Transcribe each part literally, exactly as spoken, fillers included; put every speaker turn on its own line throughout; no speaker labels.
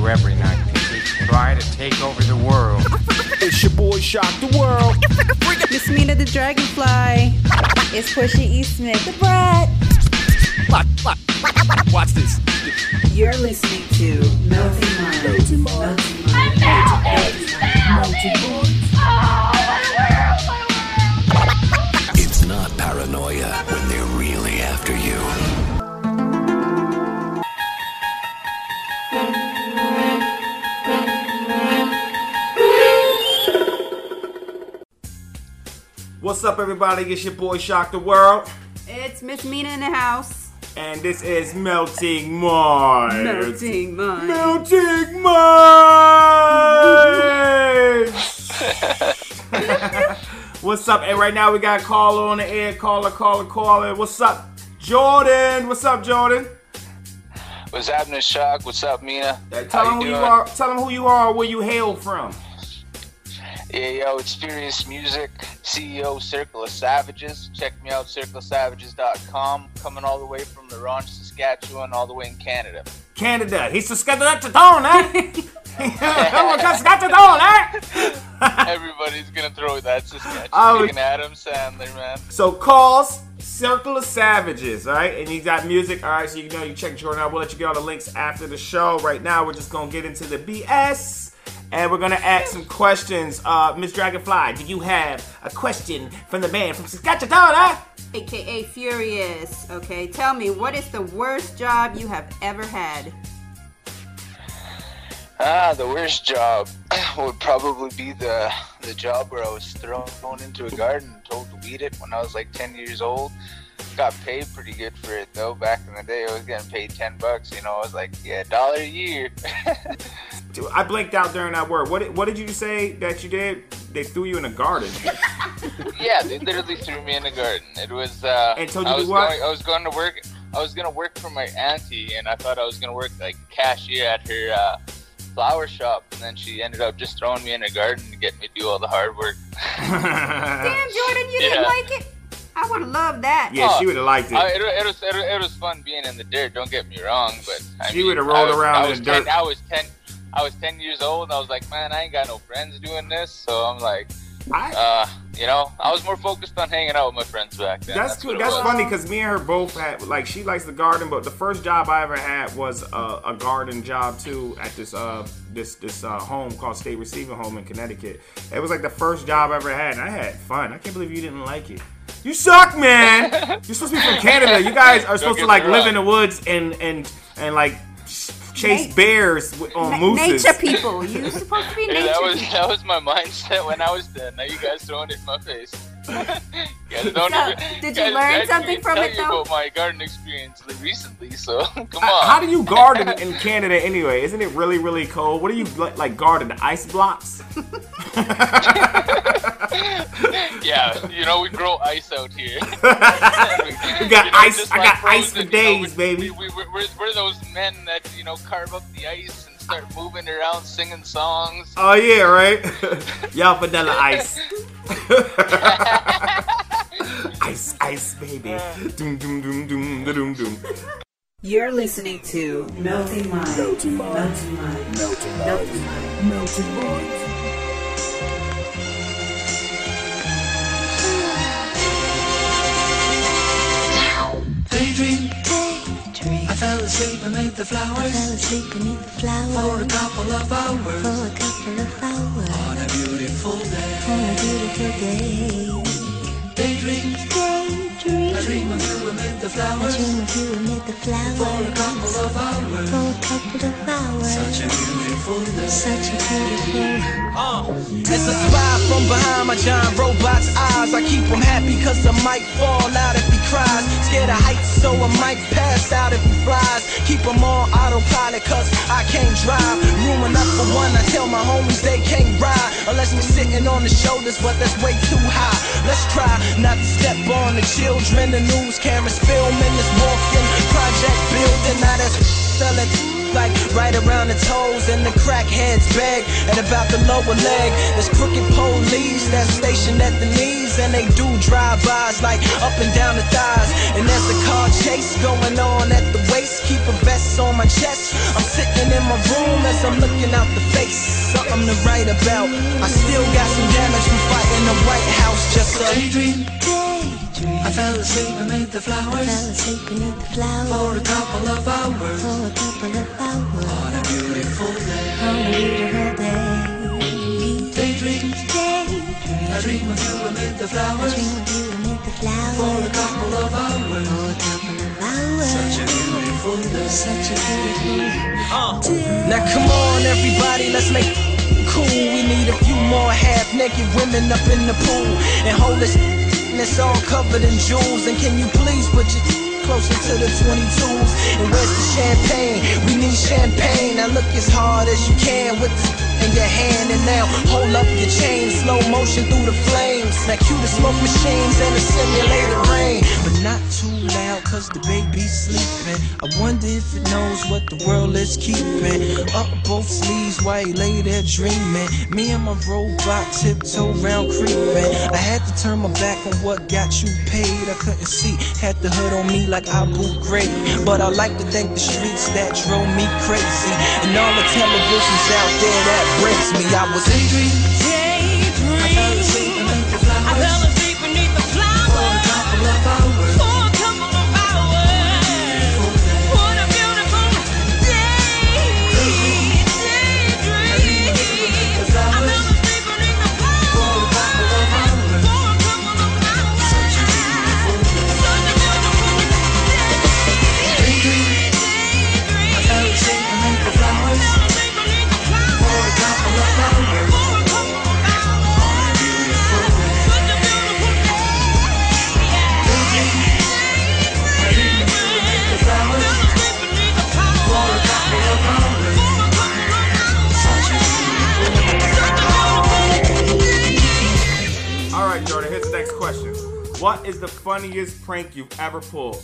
every night. They try to take over the world.
It's your boy Shock the World.
Miss Mina the Dragonfly. It's Pusha E. Smith the Brat.
Watch this.
You're listening to Melting Mind.
Melting Mind.
Melting Mind.
Melting Mind. It's not paranoia when they're really after you.
What's up, everybody? It's your boy Shock the World.
It's Miss Mina in the house.
And this is Melting Mind.
Melting Mind.
Melting Mind. What's up? And right now we got a caller on the air. Caller, caller, caller. What's up, Jordan? What's up, Jordan?
What's happening, Shock? What's up, Mina?
Yeah, tell them who you are. Tell them who you are. Where you hail from.
Yeah, yo, it's Furious Music, C E O, Circle of Savages. Check me out, circle of savages dot com. Coming all the way from La Ronge, Saskatchewan, all the way in Canada.
Canada. He's Saskatchewan, eh? Saskatchewan, eh?
Everybody's gonna throw that Saskatchewan.
Oh,
Freaking Adam Sandler, man.
So calls Circle of Savages, all right? And you got music, all right? So you know you check Jordan out. We'll let you get all the links after the show. Right now, we're just gonna get into the B S. And we're going to ask some questions. Uh, Miss Dragonfly, do you have a question from the band from Saskatchewan, huh?
A K A Furious. Okay, tell me, what is the worst job you have ever had?
Ah, the worst job would probably be the the job where I was thrown into a garden and told to weed it when I was like ten years old. Got paid pretty good for it though. Back in the day, I was getting paid ten bucks. You know, I was like, yeah, a dollar a year.
Dude, I blinked out during that word. What did, what did you say that you did? They threw you in a garden.
Yeah, they literally threw me in the garden. It was. Uh,
and told you
I
to
was
do what?
Going, I was going to work. I was gonna work for my auntie, and I thought I was gonna work like cashier at her uh, flower shop, and then she ended up just throwing me in a garden to get me to do all the hard work.
Damn, Jordan, you
Yeah.
didn't like it? I would have loved that.
Yeah,
Oh,
she would have liked it.
I, it, it, was, it, it was fun being in the dirt. Don't get me wrong, but I
She
mean,
would've rolled
I was,
around
I
in
was
the
ten,
dirt.
I was ten. I was ten years old, and I was like, man, I ain't got no friends doing this. So I'm like,
I,
uh, you know, I was more focused on hanging out with my friends back then.
that's
That's,
cool.
what it
That's
was.
funny because me and her both had, like, she likes the garden, but the first job I ever had was a, a garden job too at this uh this this uh, home called State Receiving Home in Connecticut. It was like the first job I ever had, and I had fun. I can't believe you didn't like it. You suck, man. You're supposed to be from Canada. You guys are supposed to
get
like
me
live
wrong.
in the woods and and and like chase
Na-
bears with, on
Na-
mooses.
nature people. You're supposed to be
Yeah,
nature
that was
people.
that was my mindset when I was ten. Now you guys throwing it in my face. You guys don't
So,
even-
did you
guys-
learn
I didn't
something
even
from
tell
it,
you
though?
about my garden experience recently, so come on.
How, how do you garden in Canada anyway? Isn't it really, really cold? What do you like, like garden? Ice blocks?
Yeah, you know we grow ice out here.
We got
You know,
ice.
just
I
like
got ice
Frozen,
for
you know,
days,
we,
baby.
We, we, we're, we're, we're those men that, you know, carve up the ice and start moving around singing songs.
Oh yeah, right. Y'all vanilla ice. Ice, ice, baby. Doom, doom, doom, doom, da, doom, doom.
You're listening to Melting Mind.
Melting Mind.
Melting Mind.
Melting Mind. Melting Mind.
Daydream,
Daydream.
I fell asleep amid the
Fell
flowers
asleep beneath the
for a
flowers
couple of hours
for a couple of hours
on a beautiful day.
on a beautiful day.
Daydream,
Daydream.
I dream of you amid the
I
flowers
dream of you amid the
for a couple
flowers
of hours.
for a couple of hours.
Such a beautiful day.
Such a beautiful.
As I spy from behind my giant robot's eyes, I keep him happy cause I might fall out if he cries. Scared of heights so I might pass out if he flies. Keep him on autopilot cause I can't drive. Room enough for one, I tell my homies they can't ride unless we're sitting on the shoulders, but that's way too high. Let's try not to step on the children. The news cameras filming this walking project building. Now that's selling like right around the toes, and the crackheads beg at about the lower leg. There's crooked police that's stationed at the knees, and they do drive-bys like up and down the thighs. And there's a car chase going on at the waist. Keep a vest on my chest. I'm sitting in my room as I'm looking out the face. Something to write about. I still got some damage from fighting the White House. Just a
daydream.
Daydream.
I fell asleep beneath the flowers.
Fell asleep beneath the flowers.
For a couple of hours.
For a couple of hours.
On a beautiful day.
On a beautiful day.
Daydream.
Daydream.
I dream of you amid the
I
flowers.
dream of you amid the flowers.
For a couple of hours.
For a couple of hours.
Such a beautiful day.
Such a beautiful
Uh,
day.
now come on everybody, let's make it cool. We need a few more half-naked women up in the pool. And hold this and it's all covered in jewels. And can you please put your closer to the twenty-twos? And where's the champagne? We need champagne. Now look as hard as you can with this in your hand. And now hold up your chain, slow motion through the flames. Now cue the smoke machines and the simulated rain. But not too loud cause the baby's sleeping. I wonder if it knows what the world is keeping. Up both sleeves while he lay there dreaming. Me and my robot tiptoe round creeping. I had to turn my back on what got you paid. I couldn't see, had the hood on me like Abu Ghraib. But I like to thank the streets that drove me crazy. And all the televisions out there that breaks me. I was
daydream.
Daydream.
I fell asleep beneath the flowers.
I fell asleep beneath the flowers.
For a couple of hours.
For a couple of hours. What a beautiful day. Daydream. I fell asleep beneath the flowers.
For a couple of hours.
For a couple of hours.
Such a beautiful day.
Such a beautiful day.
Daydream. I fell asleep beneath the flowers.
Fell asleep beneath the flowers.
For a couple of hours.
For a couple of hours.
On a beautiful day.
Such a beautiful day.
Daydream. I dream of you beneath the flowers.
Fell asleep beneath the flowers.
For a couple of hours.
For a couple of hours.
Such a beautiful day.
Such a beautiful day.
All right, Jordan. Here's the next question. What is the funniest prank you've ever pulled?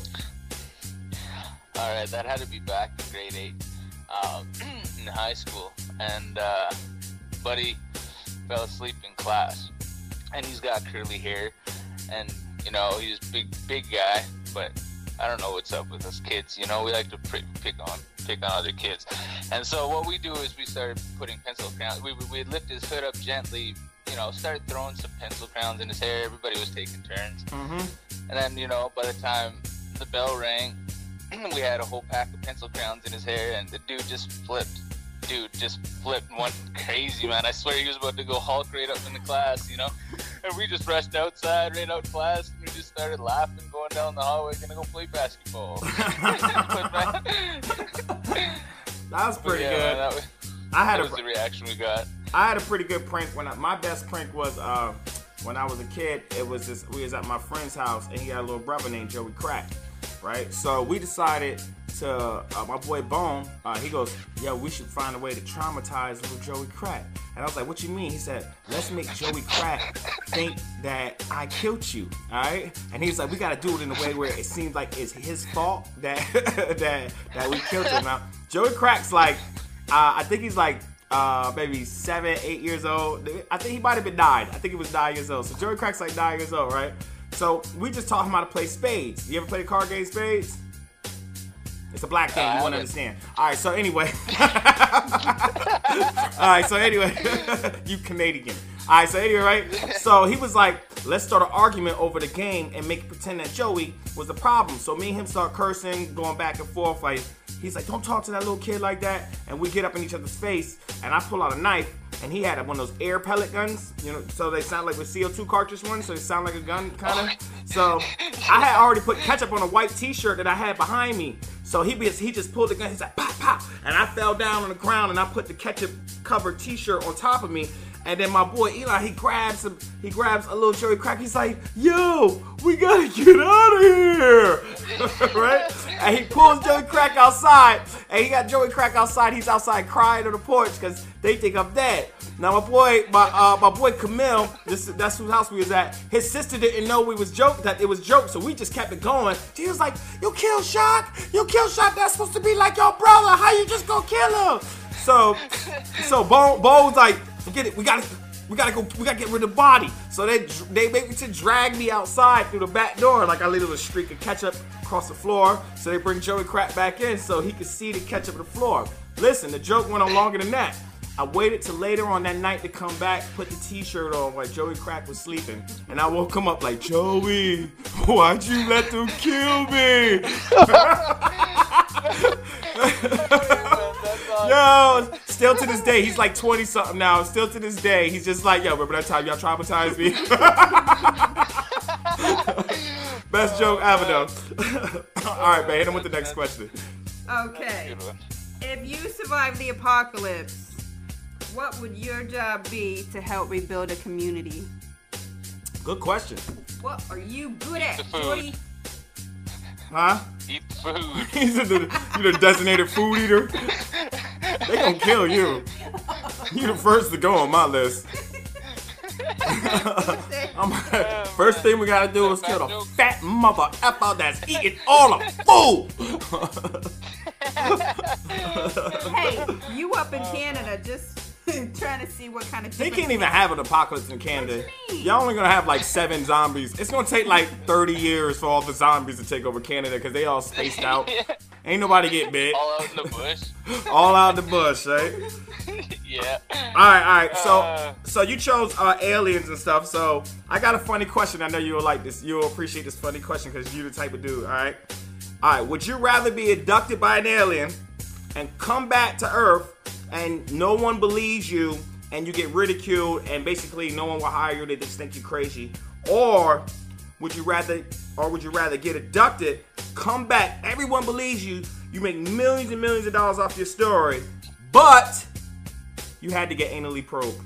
All right, that had to be back in grade eight, um, in high school, and uh, buddy fell asleep in class, and he's got curly hair, and you know he's a big, big guy, but I don't know what's up with us kids. You know, we like to pick, pick on, pick on other kids, and so what we do is we started putting pencil crayons. We we lift his hood up gently, you know, started throwing some pencil crayons in his hair. Everybody was taking turns,
Mm-hmm.
and then you know by the time the bell rang, we had a whole pack of pencil crayons in his hair, and the dude just flipped. Dude just flipped and went crazy, man. I swear he was about to go Hulk right up in the class, you know? And we just rushed outside, right out class, and we just started laughing, going down the hallway, gonna go play basketball. But, man,
That was pretty
yeah,
good.
man, that was,
I had
that
a
was the reaction we got.
I had a pretty good prank when I, my best prank was uh, when I was a kid. It was this. We was at my friend's house, and he had a little brother named Joey Crack, right? So we decided to uh, my boy Bone. Uh, he goes, "Yo, we should find a way to traumatize little Joey Crack." And I was like, "What you mean?" He said, "Let's make Joey Crack think that I killed you." All right? And he's like, "We got to do it in a way where it seems like it's his fault that that that we killed him." Now, Joey Crack's like, uh, I think he's like. Uh, maybe seven, eight years old. I think he might have been nine. I think he was nine years old. So Joey Crack's like nine years old, right? So we just taught him how to play spades. You ever play the card game Spades? It's a black game.
Uh,
You won't
I
understand. All right. So anyway. All right. So anyway, you Canadian. All right. So anyway, right? So he was like, let's start an argument over the game and make pretend that Joey was the problem. So me and him start cursing, going back and forth like. He's like, don't talk to that little kid like that. And we get up in each other's face, and I pull out a knife, and he had one of those air pellet guns, you know, so they sound like with C O two cartridge ones, so they sound like a gun, kind of. So I had already put ketchup on a white T-shirt that I had behind me. So he he just pulled the gun, he's like, pop, pop. And I fell down on the ground, and I put the ketchup-covered T-shirt on top of me. And then my boy Eli, he grabs him, he grabs a little Joey Crack. He's like, yo, we gotta get out of here, right? And he pulls Joey Crack outside, and he got Joey Crack outside. He's outside crying on the porch because they think I'm dead. Now my boy, my uh, my boy Camille, this that's whose house we was at. His sister didn't know we was joke that it was joke, so we just kept it going. She was like, you kill Shock, you kill Shock. That's supposed to be like your brother. How you just gonna kill him? So, so Bo, Bo was like, forget it. We gotta, we gotta go, we gotta get rid of the body. So they they make me to drag me outside through the back door, like I leave a streak of ketchup across the floor. So they bring Joey Crack back in so he could see the ketchup on the floor. Listen, the joke went on longer than that. I waited till later on that night to come back, put the t-shirt on while Joey Crack was sleeping. And I woke him up like, Joey, why'd you let them kill me? Yo, still to this day, he's like twenty something now. Still to this day, he's just like, yo, remember that time y'all traumatized me? Best joke ever though. All right, man, hit him with the next question.
Okay. If you survive the apocalypse, what would your job be to help rebuild a community?
Good question.
What are you good at,
The food.
Jordy?
Huh?
Eat the food.
He's the, you the designated food eater. They gonna kill you. You the first to go on my list. I'm, first thing we gotta do is kill the fat mother effer that's eating all the food.
Hey, you up in Canada just trying to see what kind of...
They can't even have an apocalypse in Canada. Y'all only gonna have like seven zombies. It's gonna take like thirty years for all the zombies to take over Canada because they all spaced out. Ain't nobody get bit.
All out in the bush.
All out in the bush, right?
Yeah.
All right, all right. So,
Uh.
so you chose uh, aliens and stuff. So I got a funny question. I know you'll like this. You'll appreciate this funny question because you're the type of dude. All right. All right. Would you rather be abducted by an alien and come back to Earth and no one believes you and you get ridiculed and basically no one will hire you? They just think you're crazy. Or would you rather, or would you rather get abducted, come back, everyone believes you, you make millions and millions of dollars off your story, but you had to get anally probed?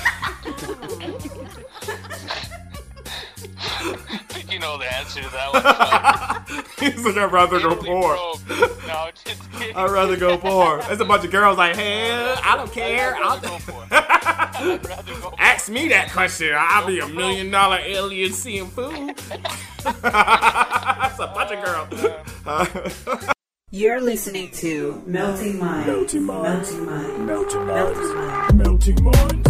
You know the answer to that one.
He's like, I'd rather go poor.
No, just kidding.
I'd rather go poor. There's a bunch of girls like, hey, I don't care.
I'd rather go for it. I'd rather go for it.
Ask me that question. I'll be a million dollar alien seeing food. That's a bunch of girls.
You're listening to Melting Mind.
Melting Mind.
Melting Mind.
Melting
Melting
Minds.
Mind.
Melting Minds.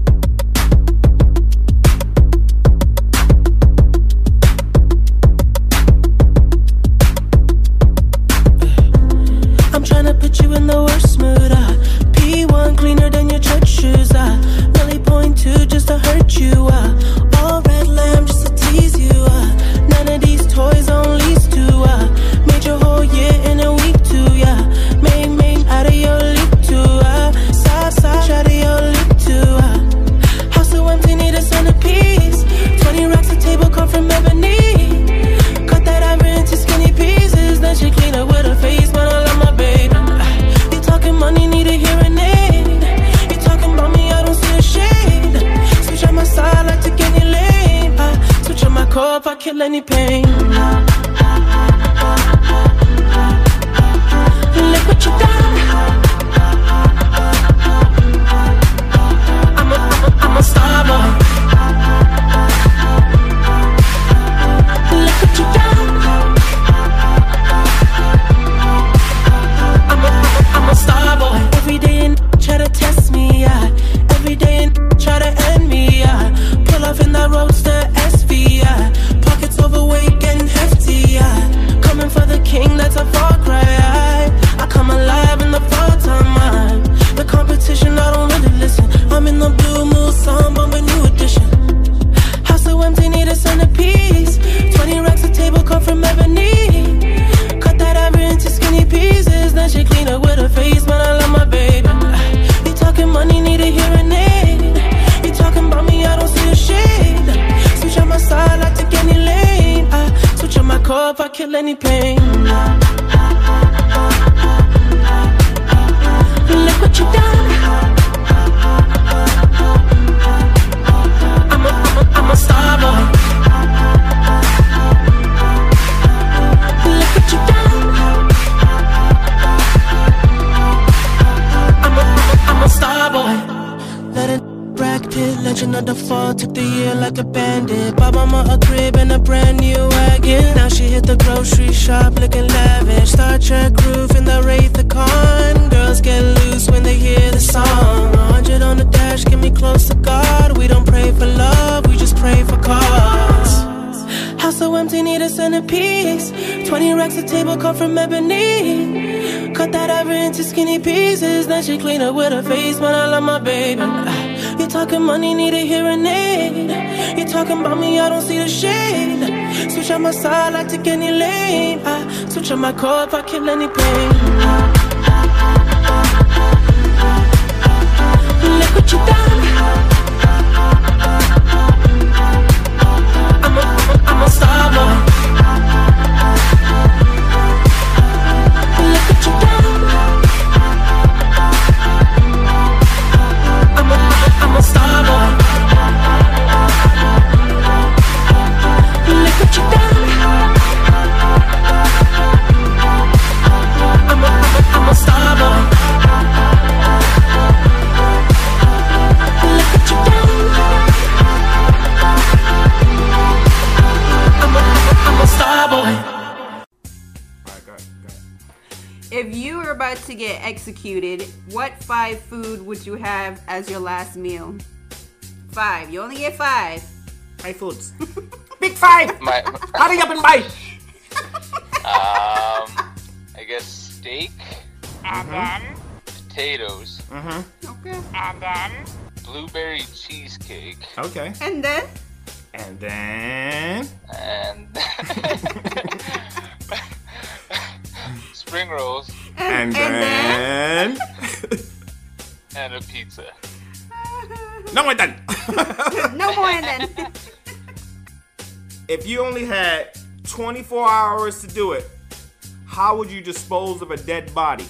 I'm tryna put you in the worst mood, uh P one cleaner than your church shoes, uh Millie point two just to hurt you, uh all red lamb just to tease you, uh none of these toys on lease to, uh made your whole year in a week too, yeah Made, made out of your leak too, uh side, side, out of your leak too, uh house so empty, need a centerpiece twenty racks a table come from ebony cut that ivory into skinny pieces then she clean up with her face, but I love my baby. You talking money, need a hearing aid. You talking about me, I don't see a shade. Switch on my side, like to get any lane. I switch on my core if I kill any pain. Look what you done. I'm a, I'm a, I'm a star boy. Look what you done. I'm a star boy. Every day and try to test me, yeah. Every day and try to end me, yeah. Pull off in that roadster S V, yeah. Pockets overweight, getting hefty, yeah. Coming for the king, that's a far cry, yeah. I come alive in the fall time, man. The competition, I don't really listen. I'm in the blue moon, song, bumping new edition. House so empty, need a centerpiece. Twenty racks a table come from ebony. Cut that ivory into skinny pieces. Then she clean up with her face, man, I love my baby. You talking money, need a hearing aid. You talking about me, I don't see a shade. Switch on my side, like to any lane. I switch on my core if I kill any pain. Look what you done. I'm a, I'm a, I'm a star boy. Look what you done. I'm a, I'm a star boy. Let it Brad Pitt, legend of the fall, took the year like a bandit. Bought mama a crib and a brand new wagon. Now she hit the grocery shop looking lavish. Star Trek roof in the Wraith the Con. Girls get loose when they hear the song. A hundred on the dash, get me close to God. We racks of table cut from ebony. Cut that ever into skinny pieces. Then she clean up with her face, man, I love my baby. You talking money, need a hearing aid. You talking about me, I don't see the shade. Switch on my side, I take any lane. I switch on my core if I kill any pain. Look what you done. I'm a, I'm a star boy. Look what you done. I'm a, I'm a star boy. Look what you done. I'm a, I'm a star boy. Look what you done. I'm a, I'm a star boy.
Alright, go ahead, go ahead.
If you were about to get executed, what five food would you have as your last meal? Five. You only get five.
Five foods. Big five!
My,
Hurry up and buy!
um, I guess steak,
And then,
potatoes,
Mm-hmm.
Okay.
and then,
blueberry cheesecake,
Okay.
And then?
And then...
and spring rolls,
And,
and
then...
and a pizza.
no more done!
No more and then.
If you only had twenty-four hours to do it, how would you dispose of a dead body?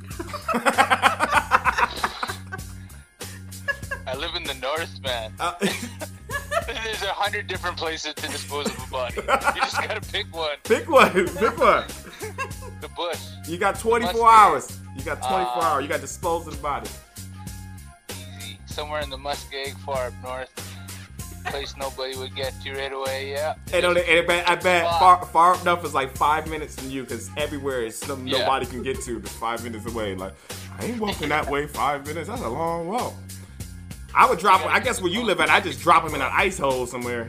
I live in the north, man.
Uh,
There's a hundred different places to dispose of a body. You just gotta pick one.
pick one. Pick one.
The bush.
You got twenty-four
Mustard.
hours. You got twenty-four
Uh,
hours. You got to dispose of the body.
Easy. Somewhere in the Muskeg, far up north. Place nobody would get to right away, yeah.
And only, and I bet, I bet
Fuck.
far, far enough is like five minutes from you, because everywhere is something
Yeah.
nobody can get to. Just five minutes away. Like, I ain't walking that way five minutes. That's a long walk. I would drop. I guess where you live at, I just drop him in an ice hole somewhere.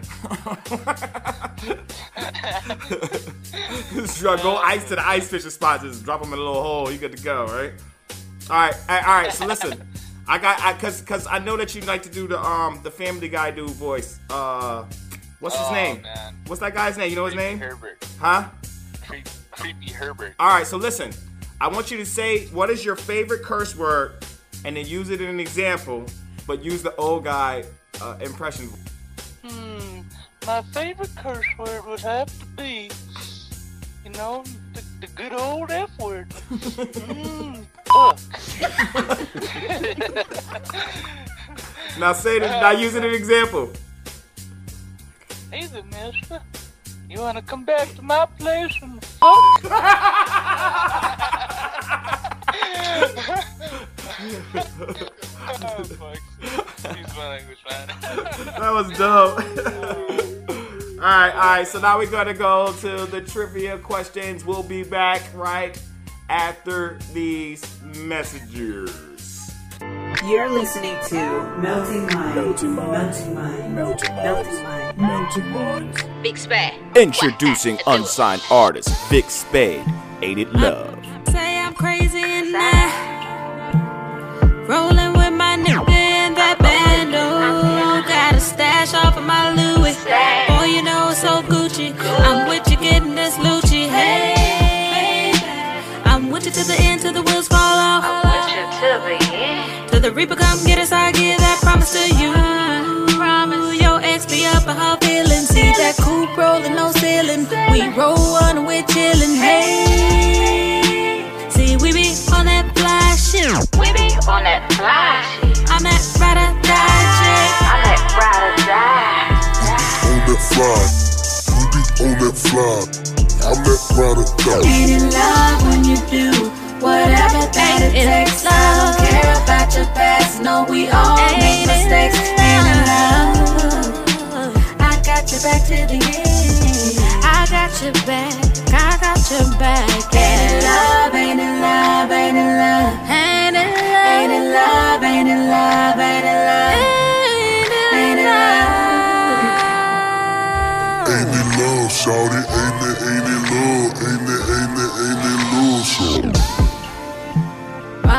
Just drop- go ice to the ice fishing spot. Just drop him in a little hole. You good to go, right? All right, all right. All right, so listen, I got, I, cause, cause I know that you like to do the um the Family Guy dude voice. Uh, what's his
Oh,
name?
man.
What's that guy's name? You know his
Creepy
name?
Herbert.
Huh?
Creep, creepy Herbert.
All right, so listen. I want you to say what is your favorite curse word, and then use it in an example, but use the old guy uh, impression.
Hmm, my favorite curse word would have to be, you know, the, the good old F word. Mm, fuck.
Now say it. Now use it in an example.
Hey there, mister. You want to come back to my place and fuck? Oh, fuck. Excuse my language, man.
That was dope. all right, all right. So now we're gonna go to the trivia questions. We'll be back right after these messages.
You're listening to Melting Mind. Melting Mind. Melting Mind. Melting Mind. Melting Mind.
Big Spade.
Introducing unsigned artist Vic Spade, Ain't It Love.
Say I'm crazy and I rolling with my nigga in that bando. Got a stash off of my Louis. Boy, you know it's so Gucci. I'm with you getting this Lucci. Hey, I'm with you to the end, till the wheels fall off.
I'm with you till the end.
Till the Reaper come get us, I give that promise to you. Promise. Your ex be up in her feelings. See that coupe rolling, no ceiling. We roll one, we're chillin'. Hey, see we be on that fly shit.
We be on that fly shit.
I'm that ride or die chick.
I'm that ride or die.
On that fly, we be on that fly. I'm that ride or die.
Ain't in love when you do whatever that it takes. I don't care about your past. No, we all make mistakes. Ain't in love. I got your back to the end. I got your back. I got your back. Ain't in love. Ain't in love. Ain't in love. Ain't in love. Ain't in love. Ain't in love. Ain't in love. Ain't in love.
Ain't it love, shawty? Ain't it, ain't it love? Ain't it, ain't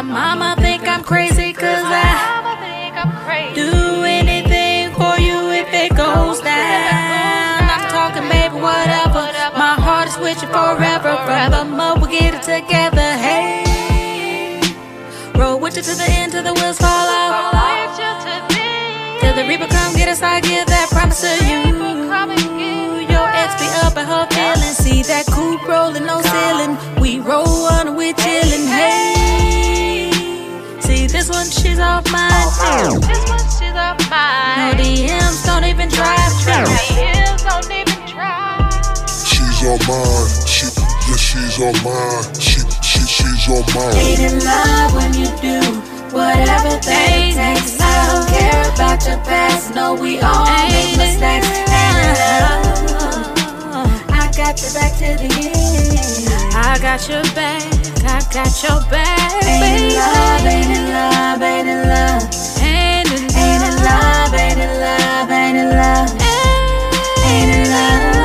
mama think I'm crazy cause I do anything for you if it goes down. I'm talking baby whatever, my heart is with you forever. Forevermore we'll get it together, hey. Roll with you to the end till the wheels fall off. Till the reaper come get us, I give that promise to you. Your ex be up at her feelings. See that coupe rolling, no ceiling. We roll on, we chillin', hey. See this one, she's off mine. This one, she's off mine. No D Ms, don't even try. No D Ms, don't even try.
She's on mine. She, yeah, she's on mine. She, she, she's on mine.
Ain't in love when you do whatever that it takes. I don't care about your past. No, we all make mistakes. Ain't in love. I got your back to the end. I got your back. I got your back. Ain't in love, ain't in love, ain't in love. Ain't in love, ain't in love, ain't in love, ain't in love.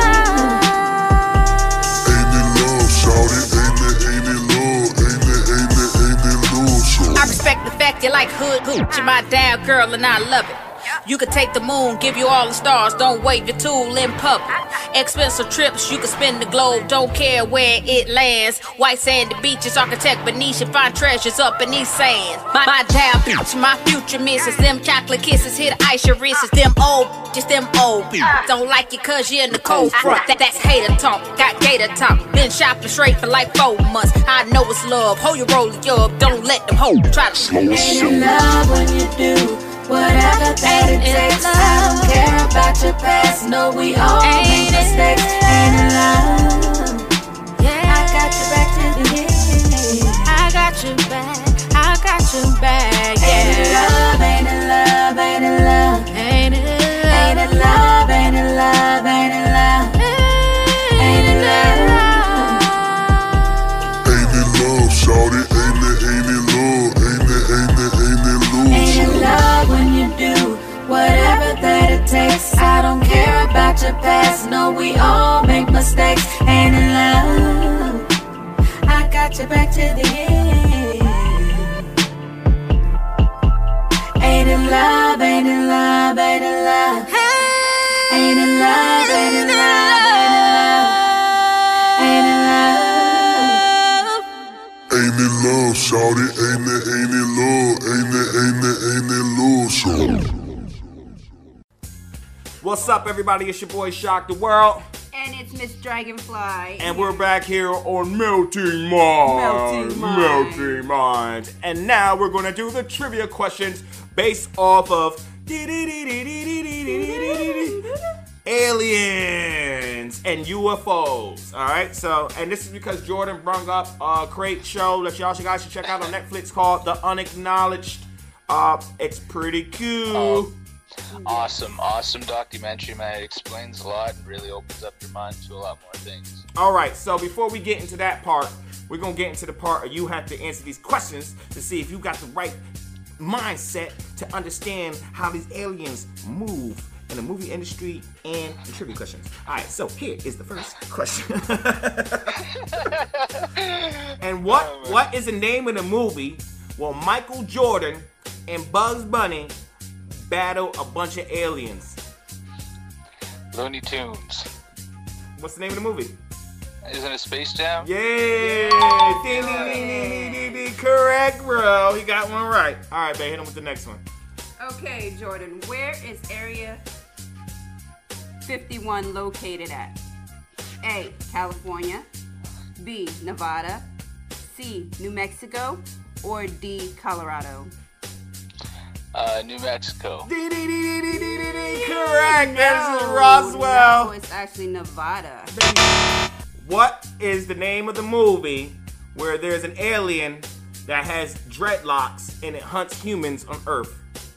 Ain't in love, shawty. Ain't it, ain't it love. Ain't it, ain't it, ain't it love, shawty.
I respect the fact you like hood hooch. You're my down girl and I love it. You could take the moon, give you all the stars. Don't wave your tool in public. Expensive trips, you can spin the globe. Don't care where it lands. White sandy beaches, architect Venetian. Find treasures up in these sands. My, my down bitch, my future misses. Them chocolate kisses, hit the ice your wrists. Them old, just them old. Don't like you cause you're in the cold front. That, that's hater talk, got gator talk. Been shopping straight for like four months. I know it's love, hold your roll up. Don't let them hold, try to.
Ain't in love when you do whatever that it takes. I don't care about your past. No, we all make mistakes. Ain't in love. Yeah, I got your back to the end. I got your back. I got your back. Yeah. Ain't in love. Ain't in love. Ain't in love. Ain't in love. Ain't in love. Ain't in love. Ain't in love.
Ain't in love, shawty. Ain't it, ain't it love. Ain't it, ain't it, ain't it love.
Ain't in love when you do whatever that it takes. I don't care about your past. No, we all make mistakes. Ain't in love. I got your back to the end. Ain't in love, ain't in love, ain't in love. Ain't in love, ain't in love, ain't in love.
Ain't it love, shawty. Ain't it, ain't it love. Ain't it, ain't it, ain't it love, shawty.
What's up, everybody? It's your boy Shock the World.
And it's Miss Dragonfly.
And we're back here on Melting Minds.
Melting Minds.
Melting Minds. And now we're going to do the trivia questions based off of aliens and U F Os. Alright, so, and this is because Jordan brung up a great show that y'all guys should check out on Netflix called The Unacknowledged. Uh, it's pretty cool.
Oh, awesome, awesome documentary, man. It explains a lot and really opens up your mind to a lot more things.
Alright, so before we get into that part, we're going to get into the part where you have to answer these questions to see if you got the right mindset to understand how these aliens move in the movie industry and the trivia questions. Alright, so here is the first question. And what oh, what is the name of the movie where Michael Jordan and Bugs Bunny battle a bunch of aliens?
Looney Tunes.
What's the name of the movie?
Isn't it Space Jam?
Yeah! Ding, ding, ding, ding, ding, ding. Correct, bro. He got one right. Alright, babe, hit him with the next one.
Okay, Jordan, where is Area fifty-one located at? A, California, B, Nevada, C, New Mexico, or D, Colorado?
Uh, New Mexico.
Correct, that is Roswell.
No, it's actually Nevada.
What is the name of the movie where there's an alien that has dreadlocks and it hunts humans on Earth?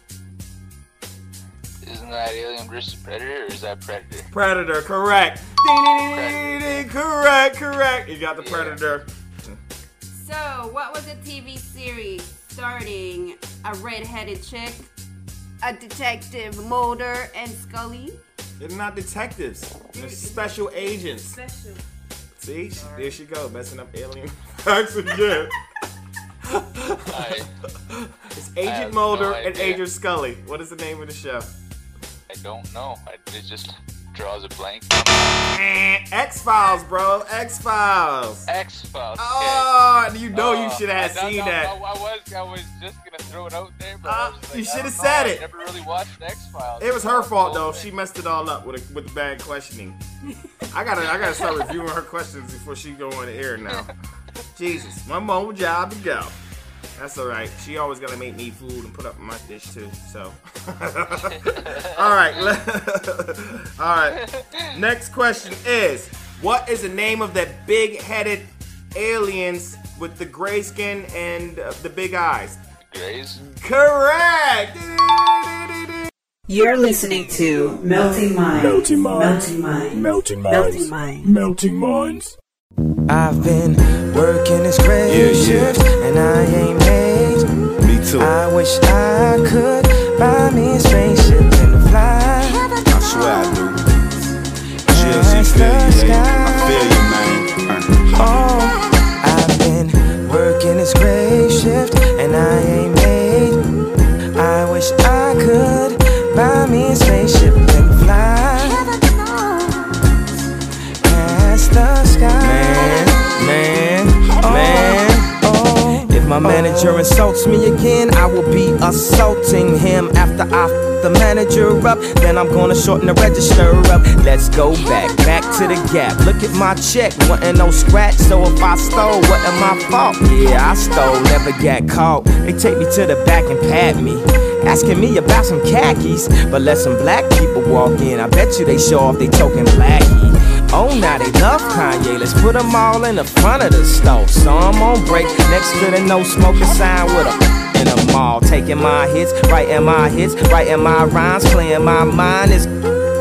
Isn't that Alien versus Predator, or is that Predator?
Predator, correct. Ding, ding, ding, ding, correct, correct. You got the yeah. Predator.
So, what was a T V series starting a red-headed chick, a detective Mulder and Scully?
They're not detectives. They're special agents.
Special.
See, there she go, messing up alien facts again.
I,
Agent Mulder
no
and
idea.
Agent Scully. What is the name of the show?
I don't know. I, it just draws a blank.
X-Files, bro. X-Files.
X-Files. Okay.
Oh, you know you
Oh,
should have
I don't
seen
know.
that.
I, I was, I was just gonna throw it out there, but
Uh,
I was like,
you
I
shoulda
don't
said
know.
it.
I never really watched X-Files.
It was her fault though. She messed it all up with a, with the bad questioning. I gotta I gotta start reviewing her questions before she go on the air now. Jesus, one more job to go. That's all right. She always gotta make me food and put up my dish too. So, all right, all right. Next question is: what is the name of that big-headed aliens with the gray skin and uh, the big eyes?
Grays.
Correct.
You're listening to Melting Mind.
Melting Minds.
Melting Mind.
Melting
Melting
Minds.
Mind.
Melting Minds.
I've been working this crazy
Yeah, yeah.
shift and I ain't paid.
Me too.
I wish I could buy me a spaceship and fly.
I swear I do. G L C feel you, yeah. I feel you, man. Uh.
Oh, I've been working this great shift and I ain't paid. I wish I could buy me a spaceship and fly past the sky. Man, man, man, oh. If my manager insults me again, I will be assaulting him. After I f the manager up, then I'm gonna shorten the register up. Let's go back, back to the gap. Look at my check, wasn't no scratch. So if I stole, wasn't my fault. Yeah, I stole, never got caught. They take me to the back and pat me, asking me about some khakis. But let some black people walk in, I bet you they show off they token blackie. Oh, now they love Kanye, let's put them all in the front of the store. So I'm on break, next to the no smoking sign with a in the mall. Taking my hits, writing my hits, writing my rhymes, playing my mind. This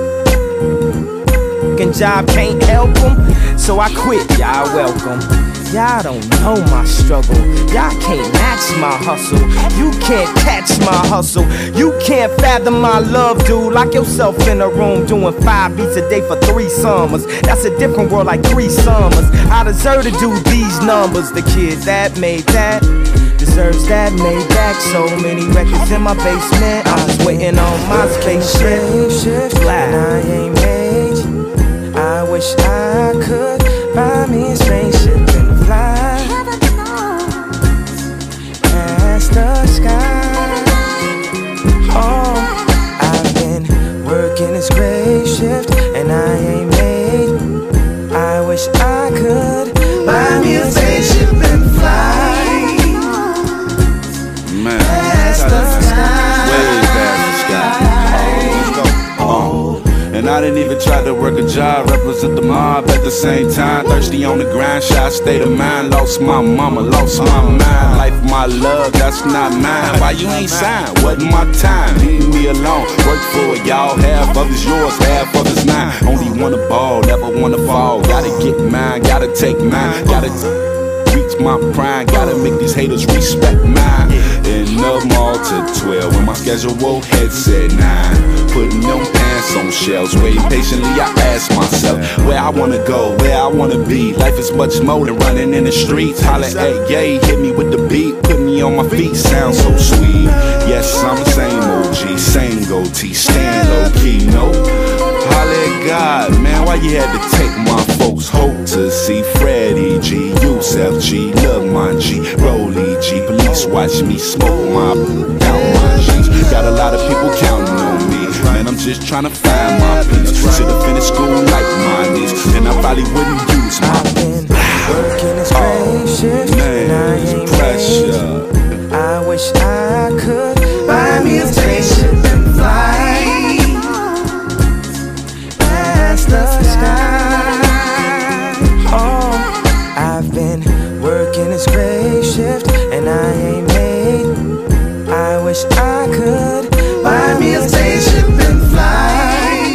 f***ing job can't help them, so I quit, y'all welcome. Y'all don't know my struggle. Y'all can't match my hustle. You can't catch my hustle. You can't fathom my love, dude. Lock yourself in a room doing five beats a day for three summers. That's a different world like three summers. I deserve to do these numbers. The kid that made that deserves that made back. So many records in my basement. I'm just waiting on my spaceship. Fly. And I ain't made. I wish I could buy me a spaceship and fly past the sky. Oh, I've been working this great shift and I ain't made. I wish I could buy me a spaceship and fly
Man,
past the sky.
way past the sky. Let's go. Oh. And I didn't even try to work a job, represent the mob at the same time. Thirsty on the grind, shy state of mind. Lost my mama, lost my mind. Life, my love, that's not mine. Why you ain't signed? Wasn't my time. Leave me alone. Work for it, y'all. Half of it's yours, half of it's mine. Only wanna ball, never wanna fall. Gotta get mine, gotta take mine, gotta reach my prime. Gotta make these haters respect mine. In the mall to twelve, when my schedule head said nine. Putting them pants on shelves, waiting patiently, I ask myself where I wanna go, where I wanna be. Life is much more than running in the streets. Holla at yay, hit me with the beat, put me on my feet, sound so sweet. Yes, I'm the same O G, same goatee, stand low key, no. Holla at God, man, why you had to take my folks' hope to see Freddie G, Yusef G, Lil Mon G, Rolly G, police watch me smoke my count my G's. Got a lot of people counting on me, man, I'm just trying to find my peace. Should've finished school like my niece, and I probably wouldn't use my
working this great shift and I ain't pressure. I wish I could buy me a spaceship and fly past the sky. Oh, I've been working this great shift and I ain't made. I wish I could buy me a spaceship and fly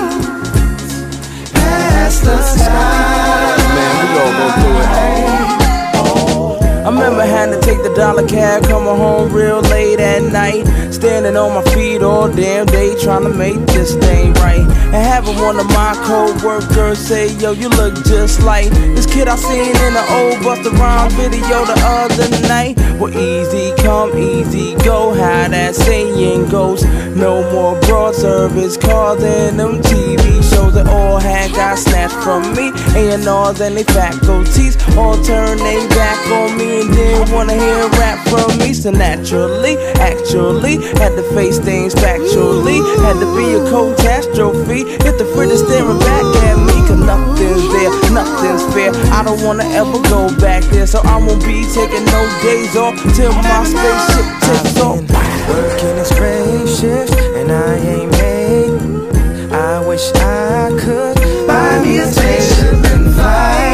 past the sky.
Man, we all go through it.
I remember having to take the dollar cab, coming home real late at night, standing on my feet all damn day trying to make this thing right. And having one of my co-workers say, yo, you look just like this kid I seen in the old Busta Rhymes video the other night. Well, easy come, easy go, how that saying goes. No more broad service calls and them T V shows that all had got snatched from me. A and R's and they faculties all turn they back on me and didn't wanna hear rap from me. So naturally, actually, had to face things factually. Had to be a catastrophe. Hit the fritter staring back at me, cause nothing's there, nothing's fair. I don't wanna ever go back there, so I won't be taking no days off till my spaceship takes off.
Working this great shift and I ain't made. I wish I could buy me a spaceship and fly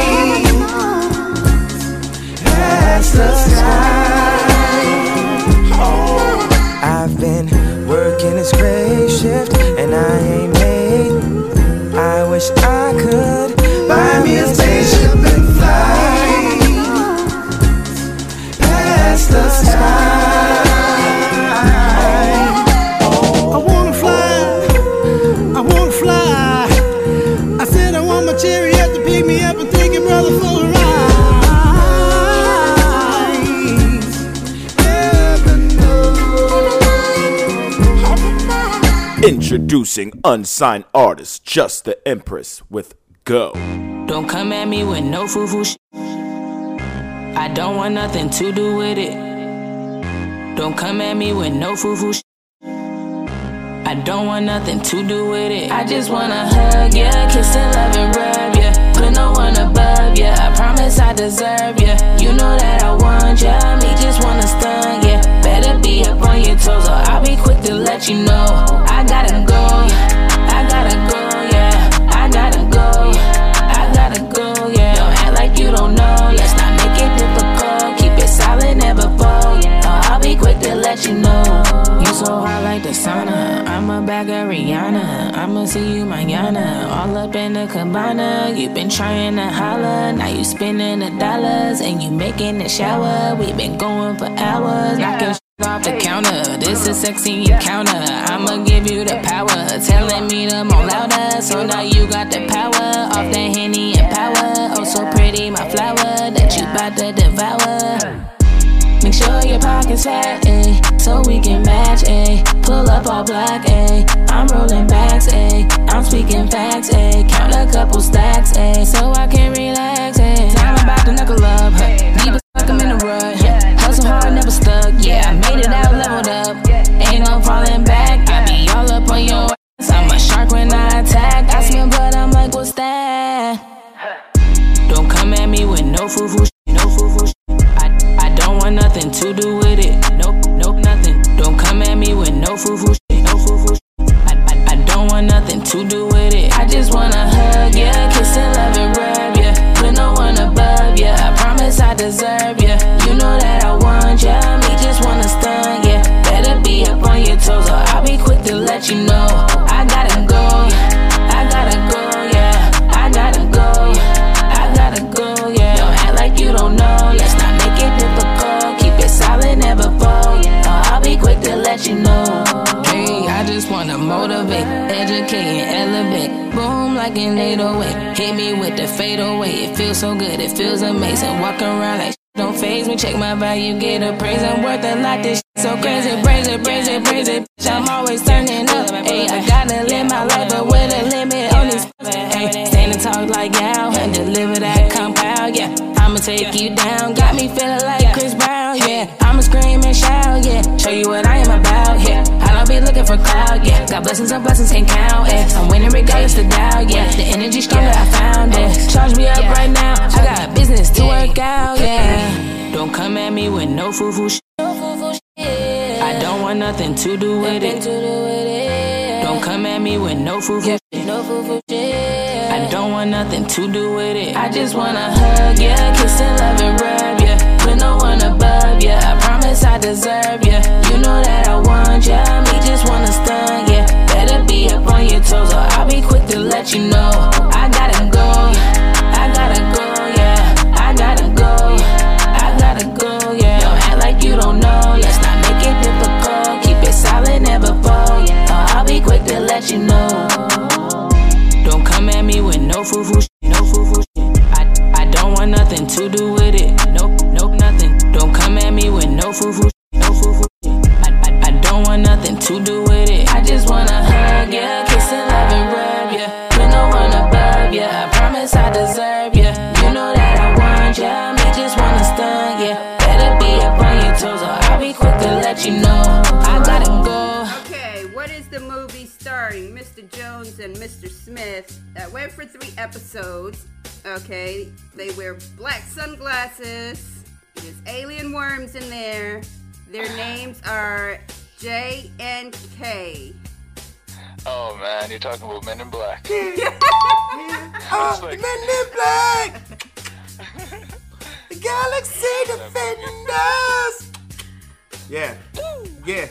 past the sky. Oh, I've been working this great shift and I ain't made. I wish I could buy me a spaceship and fly past the sky.
I wanna fly, I wanna fly. I said I want my chariot to pick me up and take your brother for a ride.
Introducing unsigned artist Just the Empress with Go.
Don't come at me with no foo-foo shit. I don't want nothing to do with it. Don't come at me with no foo-foo shit. I don't want nothing to do with it. I just wanna hug ya, kiss and love and rub ya. Put no one above ya, I promise I deserve ya. You know that I want ya, me just wanna stun ya. Better be up on your toes or I'll be quick to let you know. I gotta go, I gotta go, yeah. I gotta go, I gotta go, yeah. Don't act like you don't know, let's not make it difficult. Keep it solid, never fold, or I'll be quick to let you know. You so hot like the sauna, I'm a bag of Rihanna. I'ma see you mañana, all up in the cabana. You been trying to holler, now you spending the dollars and you making the shower. We been going for hours, knocking shit off the counter. This is sexy encounter, I'ma give you the power. Telling me to more louder, so now you got the power. Off the Henny and power, oh so pretty my flower that you bout to devour. Make sure your pocket's fat, ayy, so we can match, ayy. Pull up all black, ayy. I'm rolling backs, ayy. I'm speaking facts, ayy. Count a couple stacks, ayy, so I can relax, ayy. Now I'm about to knuckle up, huh? Deep as fuck, I'm in the rut, huh? Hustle hard, never stuck, yeah. I made it out, leveled up. Ain't no falling back, I be all up on your ass. I'm a shark when I attack. I smell blood, I'm like, what's that? Don't come at me with no foo-foo shit, no foo-foo shit. I don't want nothing to do with it. Nope, nope, nothing. Don't come at me with no foo-foo shit, no foo-foo shit. I, I, I don't want nothing to do with it. I just wanna hug ya, kiss and love and rub ya. Put no one above ya, I promise I deserve ya. You know that I want ya, me just wanna stun ya. Better be up on your toes or I'll be quick to let you know. I gotta go, I gotta go, yeah. I gotta go, I gotta go, yeah. Don't act like you don't know, let's not make it difficult. Keep it solid, never fold, or I'll be quick to let you know. Hey, I just wanna motivate, educate and elevate. Boom like an eight oh eight. Hit me with the fadeaway. It feels so good, it feels amazing. Walk around like don't faze me. Check my value, get a praise. I'm worth a lot, this shit so crazy. Praise it, praise it, praise it. I'm always turning up. Hey, I gotta live my life, but with a limit on this. Hey, stand and talk like y'all and deliver that compound, yeah. I'ma take you down, got me feeling like Chris Brown, yeah. I'ma scream and shout, yeah. Show you what I am about, yeah. I don't be looking for cloud, yeah. Got blessings and blessings can't count, yeah. I'm winning regardless to doubt, yeah. The energy stronger, I found it. Charge me up right now, I got business to work out, yeah. Don't come at me with no foo-foo shit. I don't want nothing to do with it. Don't come at me with no foo-foo shit. I don't want nothing to do with it. I just wanna hug ya, kiss and love and rub ya. Put no one above ya, I promise I deserve ya. You know that I want ya, me just wanna stun ya. Better be up on your toes or I'll be quick to let you know. I gotta go, I gotta go, yeah. I gotta go, I gotta go, yeah. Don't act like you don't know, let's not make it difficult. Keep it solid, never fold, or I'll be quick to let you know. Don't come at me with no foo-foo shit, no foo-foo shit. I, I don't want nothing to do with it. Nope, nope, nothing. Don't come at me with no foo-foo shit, no foo-foo shit. I, I, I
Mister Jones and Mister Smith that went for three episodes. Okay, they wear black sunglasses. There's alien worms in there. Their names are J and K.
Oh man, you're talking about Men in Black.
Yeah. Oh, like... Men in Black. The galaxy defending us. Yeah. Yeah.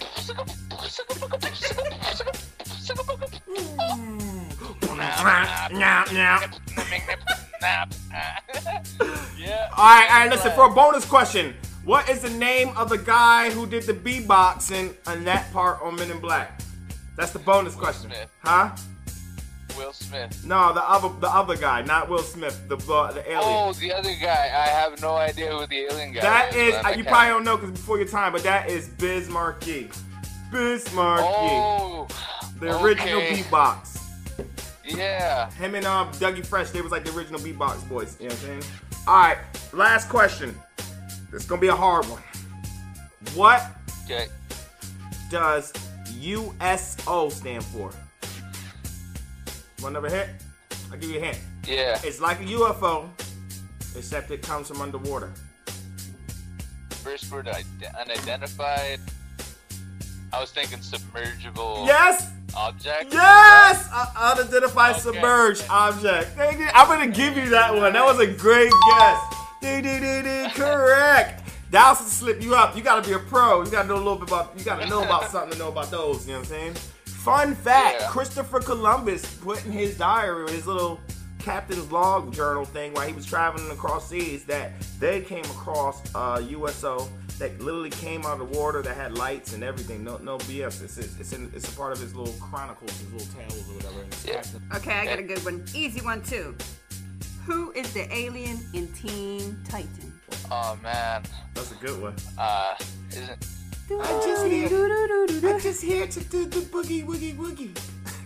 Yeah.
All right, all right. Listen, for a bonus question, what is the name of the guy who did the beatboxing on that part on Men in Black? That's the bonus question.
Smith.
Huh?
Will Smith.
No, the other the other guy, not Will Smith, the uh, the alien.
Oh, the other guy. I have no idea who the alien guy
that
is.
That is, you probably don't know because before your time, but that is Biz Markie. Biz Markie.
Oh,
the
okay.
original beatbox.
Yeah.
Him and um, Dougie Fresh, they was like the original beatbox boys. You know what I'm saying? All right, last question. This is going to be a hard one. What
okay.
does U S O stand for? Want another hint? I'll give you a hint.
Yeah.
It's like a U F O, except it comes from underwater.
First word, unidentified. I was thinking submergible.
Yes!
Object?
Yes! Uh, unidentified
okay.
submerged object. I'm going to give you that one. That was a great guess. Ding, ding, ding, ding. Correct. That was to slip you up. You got to be a pro. You got to know a little bit about, you got to know about something to know about those. You know what I'm saying? Fun fact, yeah. Christopher Columbus put in his diary, his little captain's log journal thing while he was traveling across seas, that they came across uh, U S O that literally came out of the water that had lights and everything. No, no B S. It's it's, in, it's a part of his little chronicles, his little tales or whatever.
Yeah. Okay, I got a good one. Easy one too. Who is the alien in Teen Titan?
Oh man,
that's a good one.
Uh, isn't.
I just here. I just here to do the boogie woogie woogie.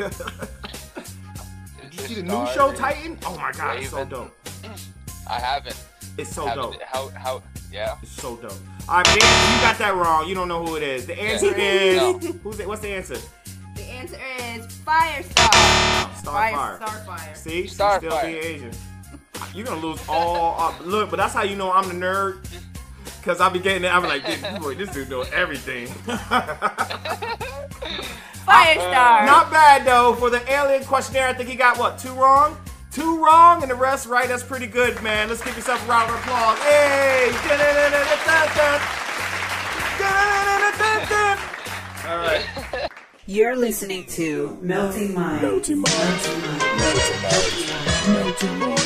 Did you see the new show Titan? Oh my god, Raven. It's so dope.
I haven't.
It's so
haven't,
dope.
How how yeah.
It's so dope. All right, man, you got that wrong. You don't know who it is. The answer
yeah.
is
no.
who's it? What's the answer?
The answer is Firestar.
No,
Fire,
Starfire.
Starfire.
See,
Starfire.
Still being Asian. You're gonna lose all. Uh, look, but that's how you know I'm the nerd. Cause I'll be getting it. I'm like, this, boy, this dude knows everything.
Firestar.
Not bad though for the alien questionnaire. I think he got what? Two wrong. Two wrong and the rest right. That's pretty good, man. Let's give yourself a round of applause. Hey! All right.
You're listening to Melting Mind. Melting Mind. Melting Mind. Melting Mind. Melting Mind.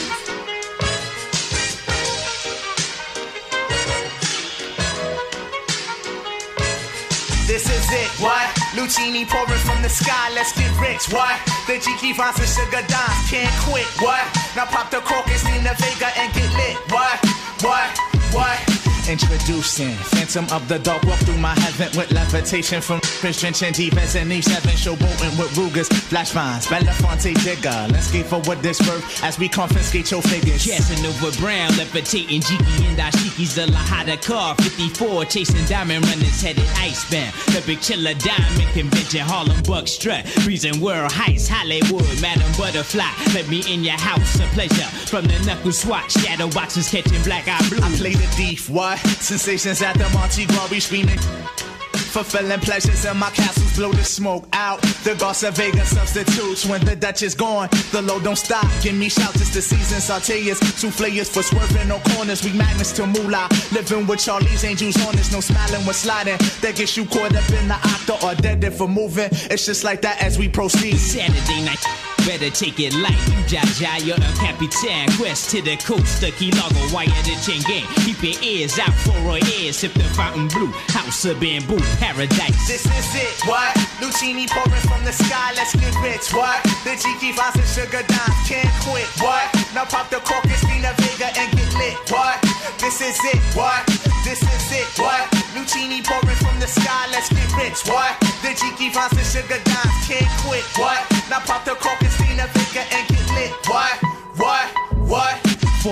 This is it, what? Lucini pouring from the sky, let's get rich, what? The Jiki Vines and Sugar Dimes can't quit, what? Now pop the cork and Stina Vega and get lit, what? What? What? Introducing Phantom of the Dark, walk through my heaven with levitation from Christian Chin defense and E seven showboating with Rugers, Flash Vines, Belafonte Digger. Let's get forward this birth as we confiscate your figures.
Casanova Brown, levitating Jiki and Dashiki's the Lahada car, fifty-four, chasing diamond runners headed icebound. The Big Chiller Diamond Convention, Harlem Buck Strut, Reason World Heights, Hollywood, Madam Butterfly. Let me in your house, a pleasure. From the knuckle swatch, shadow boxes catching black eye blue.
I play the thief, what? Sensations at the Mardi Gras, we screaming. Fulfilling pleasures in my castles, blow the smoke out. The Garza Vega substitutes when the Dutch is gone. The load don't stop, give me shouts, it's the season. Sauteers, souffleurs for swerving no corners. We magnets to moolah, living with Charlie's Angels on us. No smiling when sliding, that gets you caught up in the octa or dead for moving. It's just like that as we proceed.
Saturday night, better take it light. You Jaja, you're a Capitan. Quest to the coast, the Key Largo, wire the chain gang. Keep your ears out for our ears. Sip the fountain blue, house of bamboo. Paradise.
This is it, what? Lucini pouring from the sky, let's get rich, what? The Jiki Vines and Sugar Dimes can't quit, what? Now pop the cork and Stina Vega and get lit, what? This is it, what? This is it, what? Lucini pouring from the sky, let's get rich, what? The Jiki Vines and Sugar Dimes can't quit, what? Now pop the cork and Stina Vega and get lit, what? What? What?
Falling sparrow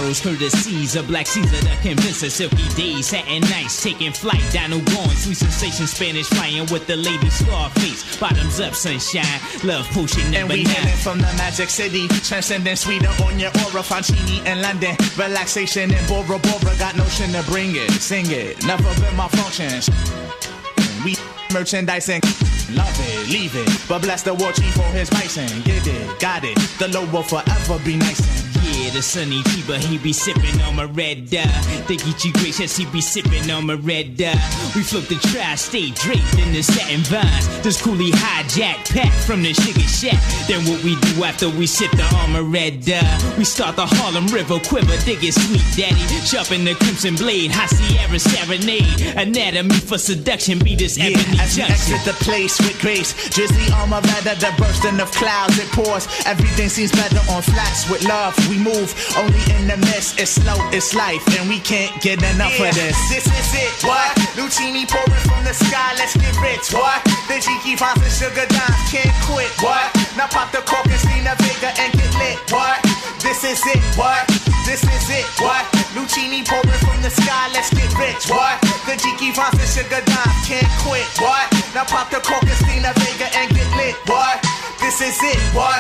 borrows courtesies of Black Caesar to convince us. Silky days, satin nights, taking flight. Dino going, sweet sensation, Spanish flying with the lady Scarface. Bottoms up, sunshine, love potion number
And we
nine.
hailing from the Magic City, transcending sweeter on your aura. Fontini in London, relaxation in Bora Bora. Got notion to bring it, sing it, never been my functions. We merchandising, love it, leave it, but bless the war chief for his bison. Get it, got it, the low will forever be nice.
Yeah, the sunny Chiba, he be sipping on my red dye. Think he too gracious, he be sipping on my red dye. We float the tri-state draped in the satin vines. This coolie hijack pack from the sugar shack. Then what we do after we sip the armor red dye? We start the Harlem River quiver, dig it sweet daddy. Sharpen the crimson blade, high Sierra serenade. Anatomy for seduction, be this
Yeah,
ebony
as we
junction.
exit the place with grace, drizzly armor rather the bursting of clouds it pours. Everything seems better on flats with love. We move only in the mist. It's slow, it's life, and we can't get enough
Yeah,
of this.
This is it, what? Lucini pouring from the sky, let's get rich, what? The Jiki finds the sugar dimes, can't quit, what? Now pop the cork and Stina Vega and get lit, what? This is it, what? This is it, what? Lucini pouring from the sky, let's get rich, what? The Jiki finds the sugar dimes, can't quit, what? Now pop the cork and Stina Vega and get lit, what? This is it, what?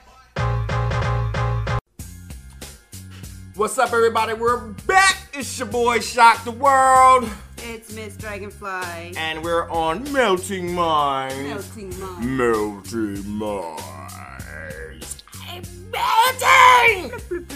What's up, everybody? We're back. It's your boy Shock the World.
It's Miss Dragonfly.
And we're on Melting Minds.
Melting Minds.
Melting Minds. I'm melting!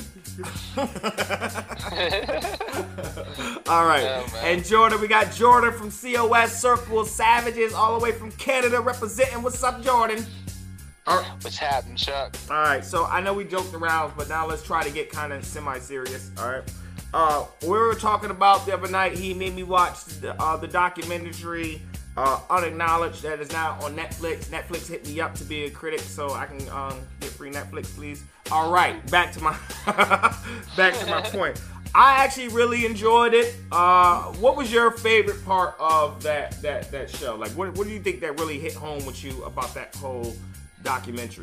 All right.
Yeah,
and Jordan, we got Jordan from C O S Circle of Savages all the way from Canada representing. What's up, Jordan? All right.
What's happening, Chuck?
All right, so I know we joked around, but now let's try to get kind of semi-serious. All right, uh, we were talking about the other night. He made me watch the, uh, the documentary uh, "Unacknowledged" that is now on Netflix. Netflix hit me up to be a critic, so I can um, get free Netflix, please. All right, back to my back to my point. I actually really enjoyed it. Uh, what was your favorite part of that that that show? Like, what what do you think that really hit home with you about that whole documentary?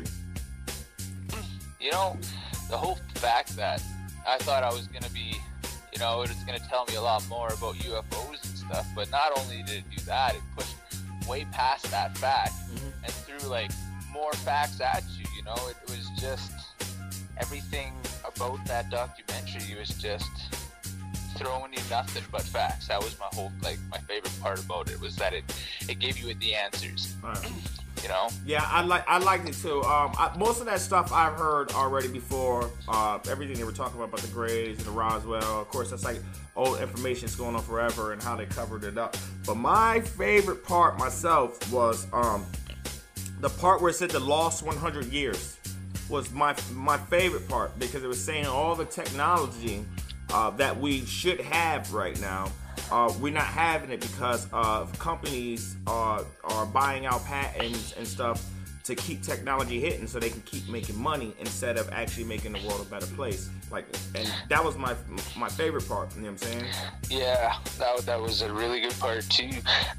You know, the whole fact that I thought I was going to be, you know, it was going to tell me a lot more about U F Os and stuff, but not only did it do that, it pushed way past that fact mm-hmm. and threw, like, more facts at you, you know? It, it was just, everything about that documentary was just throwing you nothing but facts. That was my whole, like, my favorite part about it, was that it, it gave you the answers.
All right.
You know?
Yeah, I like I liked it too. Um, I, most of that stuff I've heard already before. Uh, everything they were talking about about the Grays and the Roswell. Of course, that's like old information that's going on forever and how they covered it up. But my favorite part myself was um, the part where it said the lost one hundred years was my my favorite part, because it was saying all the technology uh, that we should have right now. Uh, we're not having it because of companies are are buying out patents and stuff to keep technology hidden so they can keep making money instead of actually making the world a better place. Like, and that was my my favorite part. You know what I'm saying?
Yeah, that that was a really good part too.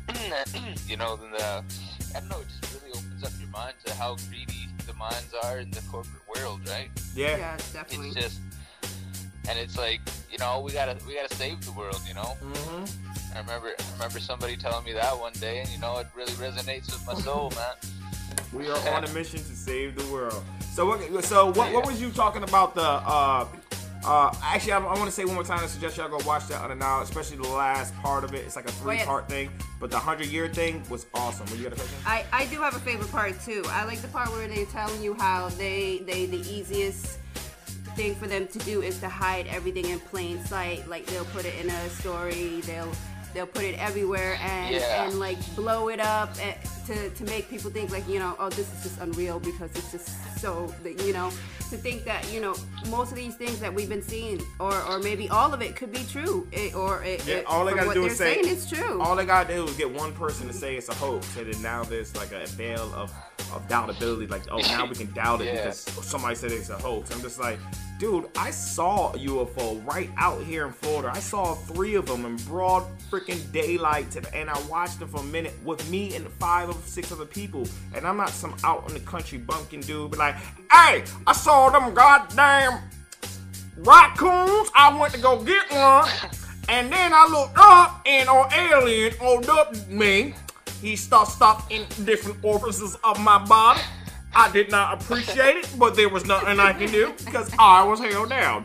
You know, the I don't know, it just really opens up your mind to how greedy the minds are in the corporate world, right?
Yeah,
yeah, definitely.
It's just. And it's like, you know, we gotta we gotta save the world, you know.
Mm-hmm.
I remember I remember somebody telling me that one day, and you know, it really resonates with my soul, man.
We are on a mission to save the world. So what? So what? What was you talking about? The uh, uh, actually, I, I want to say one more time. I suggest y'all go watch that Unacknowledged, especially the last part of it. It's like a three-part oh, yeah. thing, but the hundred-year thing was awesome. What you got a question?
I I do have a favorite part too. I like the part where they're telling you how they they the easiest thing for them to do is to hide everything in plain sight. Like, they'll put it in a story, they'll they'll put it everywhere and
yeah.
and like blow it up and, to to make people think like, you know, oh, this is just unreal because it's just so that, you know, to think that, you know, most of these things that we've been seeing, or or maybe all of it could be true, it, or it,
yeah,
it,
all they gotta
what
do
they're
is say
saying it's true.
All they gotta do is get one person to say it's a hoax, and then now there's like a veil of of doubtability. Like, oh, now we can doubt it
yeah.
because somebody said it's a hoax. I'm just like, dude, I saw a U F O right out here in Florida. I saw three of them in broad freaking daylight, and I watched them for a minute with me and five or six other people. And I'm not some out in the country bunking dude, but like, hey, I saw them goddamn raccoons. I went to go get one. And then I looked up and our alien opened up me. He started stopped in different orifices of my body. I did not appreciate it, but there was nothing I could do because I was held down.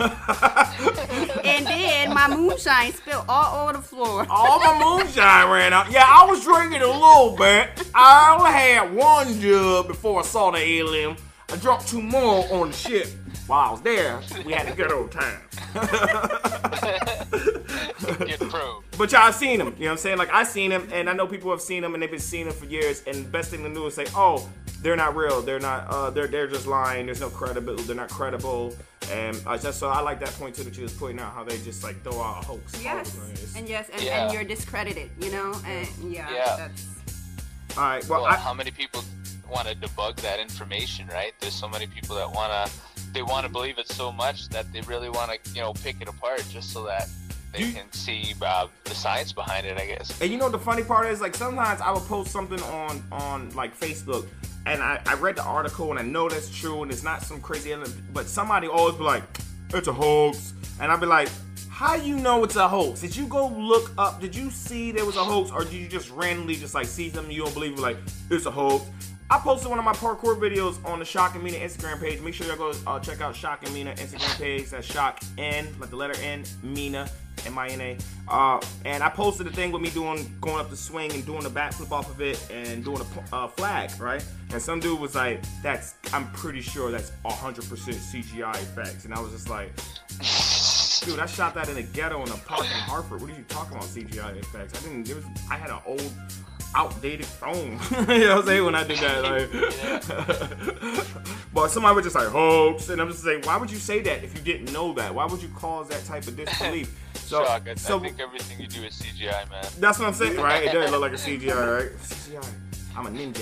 And then my moonshine spilled all over the floor.
All my moonshine ran out. Yeah, I was drinking a little bit. I only had one jug before I saw the alien. I dropped two more on the ship. While I was there, we had a good old time.
Get probed.
But y'all seen him, you know what I'm saying? Like, I seen him, and I know people have seen him, and they've been seeing him for years, and the best thing to do is say, oh, they're not real, they're not, uh, they're they're just lying, there's no credibility, they're not credible, and uh, just, so I like that point, too, that you was pointing out, how they just, like, throw out a hoax.
Yes,
hoax,
and yes, and,
Yeah.
and you're discredited, you know, and yeah,
Yeah.
that's...
All right, well,
Well,
I,
how many people want to debug that information, right? There's so many people that want to, they want to believe it so much that they really want to, you know, pick it apart just so that they
You-
can see uh, the science behind it, I guess.
And you know what the funny part is? Like, sometimes I will post something on, on like, Facebook, and I, I read the article, and I know that's true, and it's not some crazy element, but somebody always be like, it's a hoax. And I'll be like, how you know it's a hoax? Did you go look up? Did you see there was a hoax? Or did you just randomly just, like, see something you don't believe, like, it's a hoax? I posted one of my parkour videos on the Shock and Mina Instagram page. Make sure y'all go uh, check out Shock and Mina Instagram page. That's Shock N, like the letter N, Mina, M I N A. Uh, and I posted a thing with me doing, going up the swing and doing a backflip off of it and doing a uh, flag, right? And some dude was like, "That's, I'm pretty sure that's one hundred percent C G I effects." And I was just like, dude, I shot that in a ghetto in a park in Hartford. What are you talking about, C G I effects? I didn't. There was, I had an old, outdated phone. You know what I'm saying? When I did that, like, but somebody was just like hoax, and I'm just saying, why would you say that if you didn't know that? Why would you cause that type of disbelief? So,
Shock, I,
so
I think everything you do is C G I, man.
that's what I'm saying, right? It does look like a C G I, right? C G I. I'm a ninja.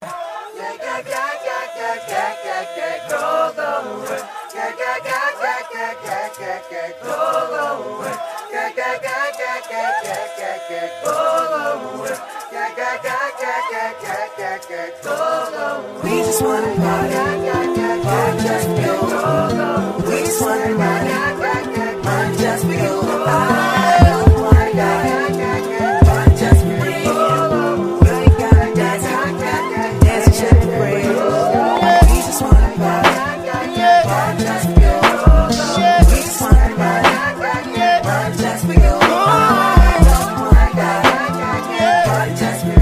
We just wanna party, party just for you. We just wanna party, party just for you. I don't wanna die, party just for me. We ain't gotta dance, dance and shake the break. We just wanna party, party just for you. We just wanna party, party just for you. I don't wanna die, party just for me.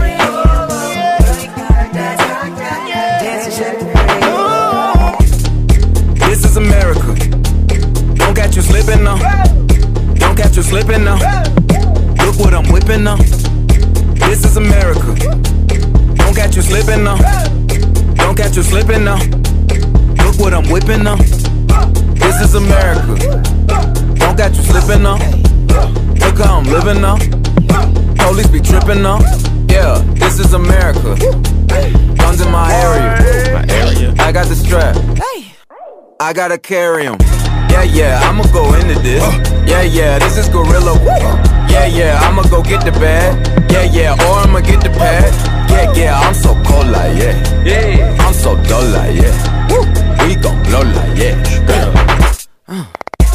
This is America. Don't catch you slipping now. Don't catch you slipping now. Look what I'm whipping now. This is America. Don't catch you slipping now. Don't catch you slipping now. Look what I'm whipping now. This is America. Don't catch you slipping now. Look how I'm living now. Police be tripping now. Yeah, this is America. Guns in my area. My area. I got the strap. I gotta carry 'em. Yeah, yeah, I'ma go into this. Yeah, yeah, this is gorilla. Yeah, yeah, I'ma go get the bag. Yeah, yeah, or I'ma get the pad. Yeah, yeah, I'm so cold like yeah. Yeah, I'm so dull like yeah. We gon' blow like yeah. Uh.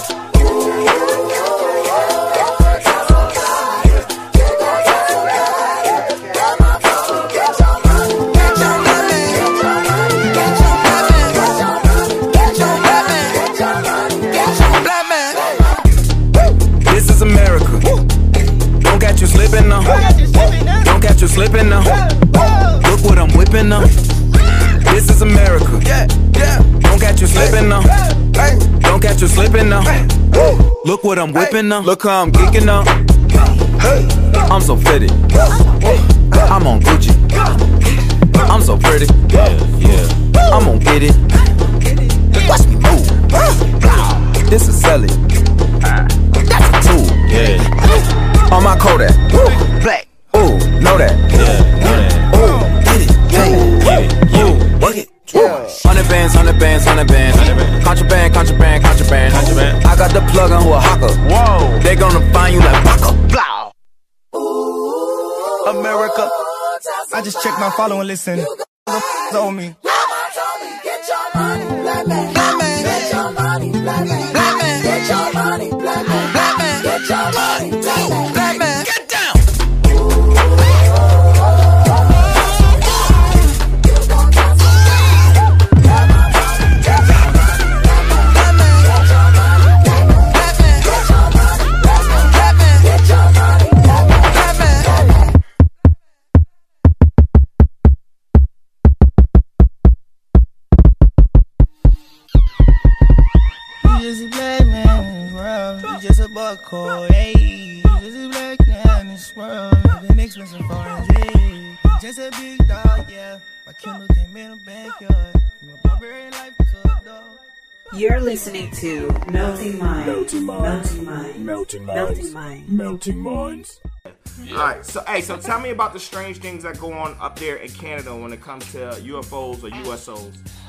You slipping now. Don't catch you slipping now. Look what I'm whipping now. This is America. Don't catch you slipping now. Don't catch you slipping now. Look what I'm whipping now. Look how I'm geeking now. I'm so fitted. I'm on Gucci. I'm so pretty. I'm gonna get it. Watch me move. This is selling. That's a tool. Yeah. On my Kodak, ooh, black, ooh, know that, yeah, know that, ooh, get it, get it, get it, ooh, work it, yeah. Hundred bands, hundred bands, hundred bands, contraband, contraband, contraband, contraband. I got the plug on who a hawker, whoa, they gonna find you like Baka, blah.
America, I just checked my follow and listen. On me.
Get your money, black man. Get your money, black man.
hardcore, hey. This is black now in this world, living expensive foreign, hey. Just a big dog, yeah. My Kindle came in the backyard. My barbarian life to a dog.
You're listening to Melting Mind.
Melting
Melting
Mind.
Mind.
Melting
Melting
Minds.
Mind.
Melting Minds.
All right, so hey, so tell me about the strange things that go on up there in Canada when it comes to U F Os or U S Os.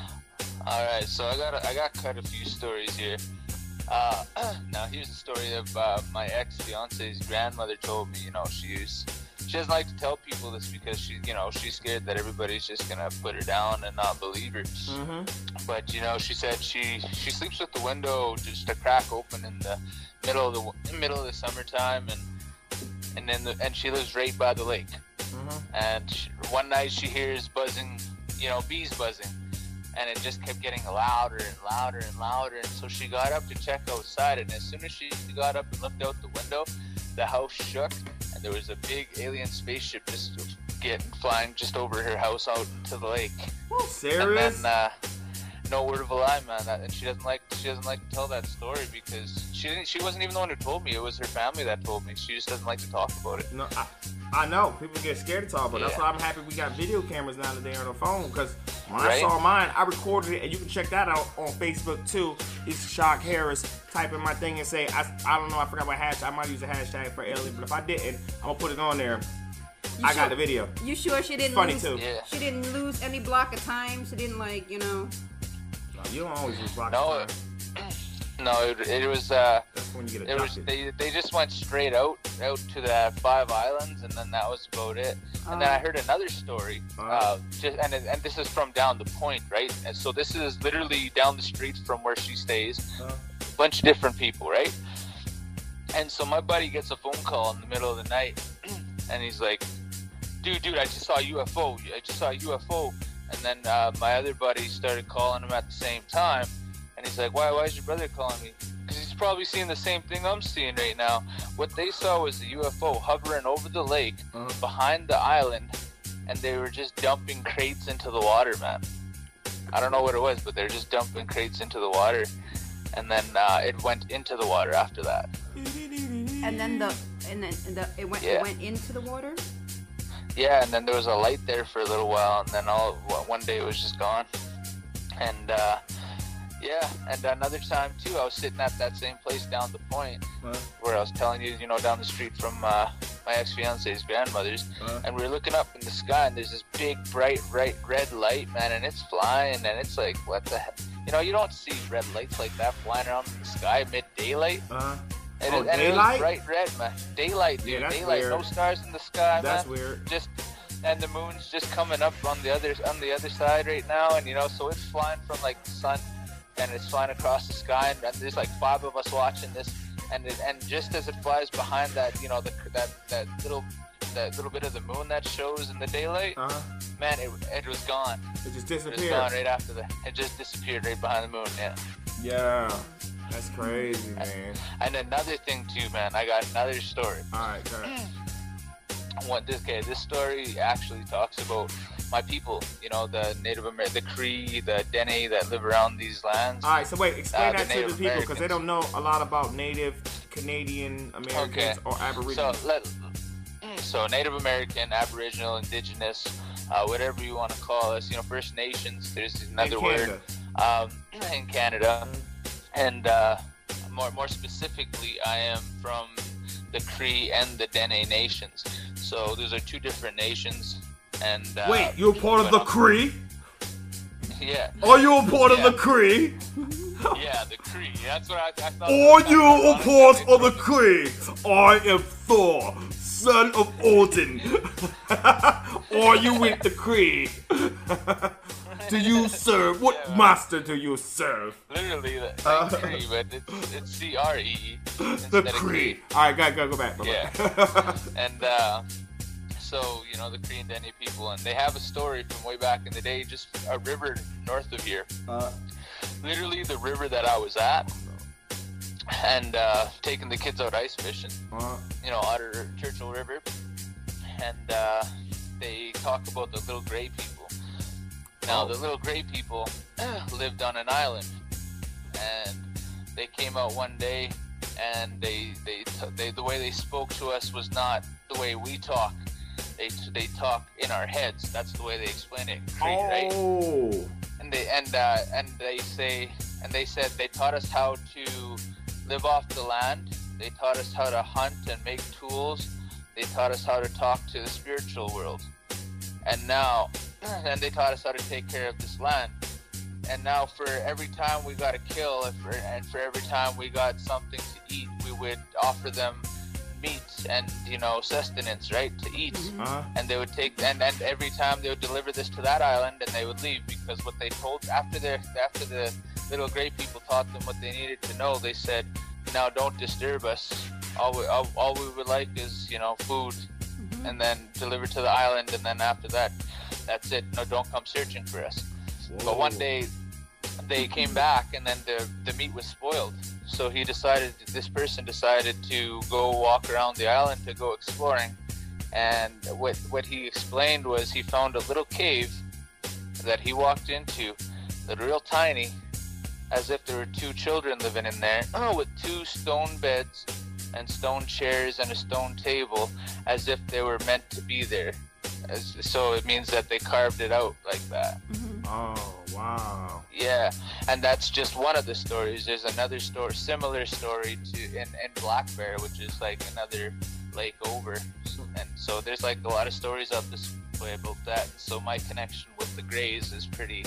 All right, so I got a, I got quite a few stories here. Uh, now here's a story of uh, my ex-fiance's grandmother told me. You know, she's she doesn't like to tell people this because she, you know, she's scared that everybody's just gonna put her down and not believe her.
Mm-hmm.
But you know, she said she she sleeps with the window just a crack open in the middle of the middle of the summertime, and and then the, and she lives right by the lake.
Mm-hmm.
And she, one night she hears buzzing, you know, bees buzzing. And it just kept getting louder and louder and louder. And so she got up to check outside. And as soon as she got up and looked out the window, the house shook. And there was a big alien spaceship just getting flying just over her house out into the lake.
Serious?
And then, uh, no word of a lie, man. That, and she doesn't like she doesn't like to tell that story because she didn't. She wasn't even the one who told me. It was her family that told me. She just doesn't like to talk about it.
No, I, I know people get scared to talk, but
Yeah.
that's why I'm happy we got video cameras now today on the phone. Because when
Right?
I saw mine, I recorded it, and you can check that out on Facebook too. It's Shock Harris. Type in my thing and say I, I don't know. I forgot what hashtag. I might use a hashtag for alien, but if I didn't, I'm gonna put it on there.
You
I
sure-
got the video.
You sure she didn't
Funny
lose?
too.
Yeah.
She didn't lose any block of time. She didn't like you know.
No, you don't always use block
No,
time.
No, it, it was. Uh,
That's when you get
it was.
adopted.
They, they just went straight out out to the five islands, and then that was about it. And then I heard another story. Uh, just and it- and this is from down the point, right? And so this is literally down the street from where she stays.
Uh,
A bunch of different people, right? And so my buddy gets a phone call in the middle of the night, and he's like, "Dude, dude, I just saw a U F O. I just saw a U F O." And then uh, my other buddy started calling him at the same time, and he's like, "Why? Why is your brother calling me?" Because he's probably seeing the same thing I'm seeing right now. What they saw was a U F O hovering over the lake behind the island, and they were just dumping crates into the water, man. I don't know what it was, but they're just dumping crates into the water, and then uh, it went into the water after that.
And then the and then the it went
Yeah.
it went into the water.
Yeah, and then there was a light there for a little while, and then all one day it was just gone. And uh, yeah, and another time too, I was sitting at that same place down the point
Uh,
where I was telling you, you know, down the street from uh, my ex-fiance's grandmother's,
Uh.
and we were looking up in the sky, and there's this big, bright, bright red light, man, and it's flying, and it's like, what the heck? You know, you don't see red lights like that flying around in the sky mid daylight.
uh,
And,
oh,
it, and it was
daylight?
bright red, man. Daylight, dude.
Yeah, that's
daylight.
weird.
No stars in the sky,
That's
man.
weird.
Just and the moon's just coming up on the other on the other side right now, and you know, so it's flying from like the sun, and it's flying across the sky, and, and there's like five of us watching this, and it, and just as it flies behind that, you know, the that that little that little bit of the moon that shows in the daylight,
uh-huh.
man, it it was gone.
It just
It was
disappeared.
gone right after that. It just disappeared right behind the moon. Yeah.
Yeah, that's crazy, man.
And another thing too, man, I got another story.
All right, go ahead.
What this okay, this story actually talks about my people, you know, the Native American, the Cree, the Dene that live around these lands.
All right, so wait, explain
Uh,
that
the
to the
Native
people because they don't
Americans.
know a lot about Native Canadian Americans
Okay.
or Aboriginal.
So let so Native American, Aboriginal, Indigenous, uh, whatever you want to call us, you know, First Nations. There's another
In
word um, in Canada, and uh, more more specifically, I am from the Cree and the Dene nations. So those are two different nations. And uh,
Wait, you're part of the Cree?
Yeah.
Are you a part of the Cree?
Yeah, the Cree. That's what I, I thought.
Are you a part of the Cree? I am Thor, son of Odin. Are you with the Cree? Do you serve? What master do you serve?
Literally, the, like
Uh,
Cree, but it's, it's C R E E
The
instead of
Cree. All right, go, go, go back. Go
Yeah.
back.
And uh, so, you know, the Cree and Dene people, and they have a story from way back in the day, just a river north of here.
Uh,
Literally the river that I was at, and uh, taking the kids out ice fishing,
uh,
you know, Otter Churchill River. And uh, they talk about the little gray people. Now, the little gray people lived on an island, and they came out one day, and they they, they the way they spoke to us was not the way we talk. They they talk in our heads. That's the way they explain it. Right?
Oh.
And they and uh, and they say and they said they taught us how to live off the land. They taught us how to hunt and make tools. They taught us how to talk to the spiritual world. And now, and they taught us how to take care of this land. And now, for every time we got a kill, and for, and for every time we got something to eat, we would offer them meat and, you know, sustenance, right, to eat.
Uh-huh.
And they would take, and, and every time they would deliver this to that island, and they would leave, because what they told after their after the little gray people taught them what they needed to know, they said, now don't disturb us. All we all, all we would like is, you know, food, mm-hmm. and then deliver to the island, and then after that, that's it. No, don't come searching for us. Whoa. But one day, they came back, and then the the meat was spoiled. So he decided, this person decided to go walk around the island to go exploring. And what what he explained was he found a little cave that he walked into, that real tiny, as if there were two children living in there, oh, with two stone beds and stone chairs and a stone table, as if they were meant to be there. As, so it means that they carved it out like that.
Mm-hmm. Oh, wow.
Yeah, and that's just one of the stories. There's another story, similar story to in, in Black Bear, which is like another lake over. And so there's like a lot of stories up this way about that. So my connection with the Greys is pretty...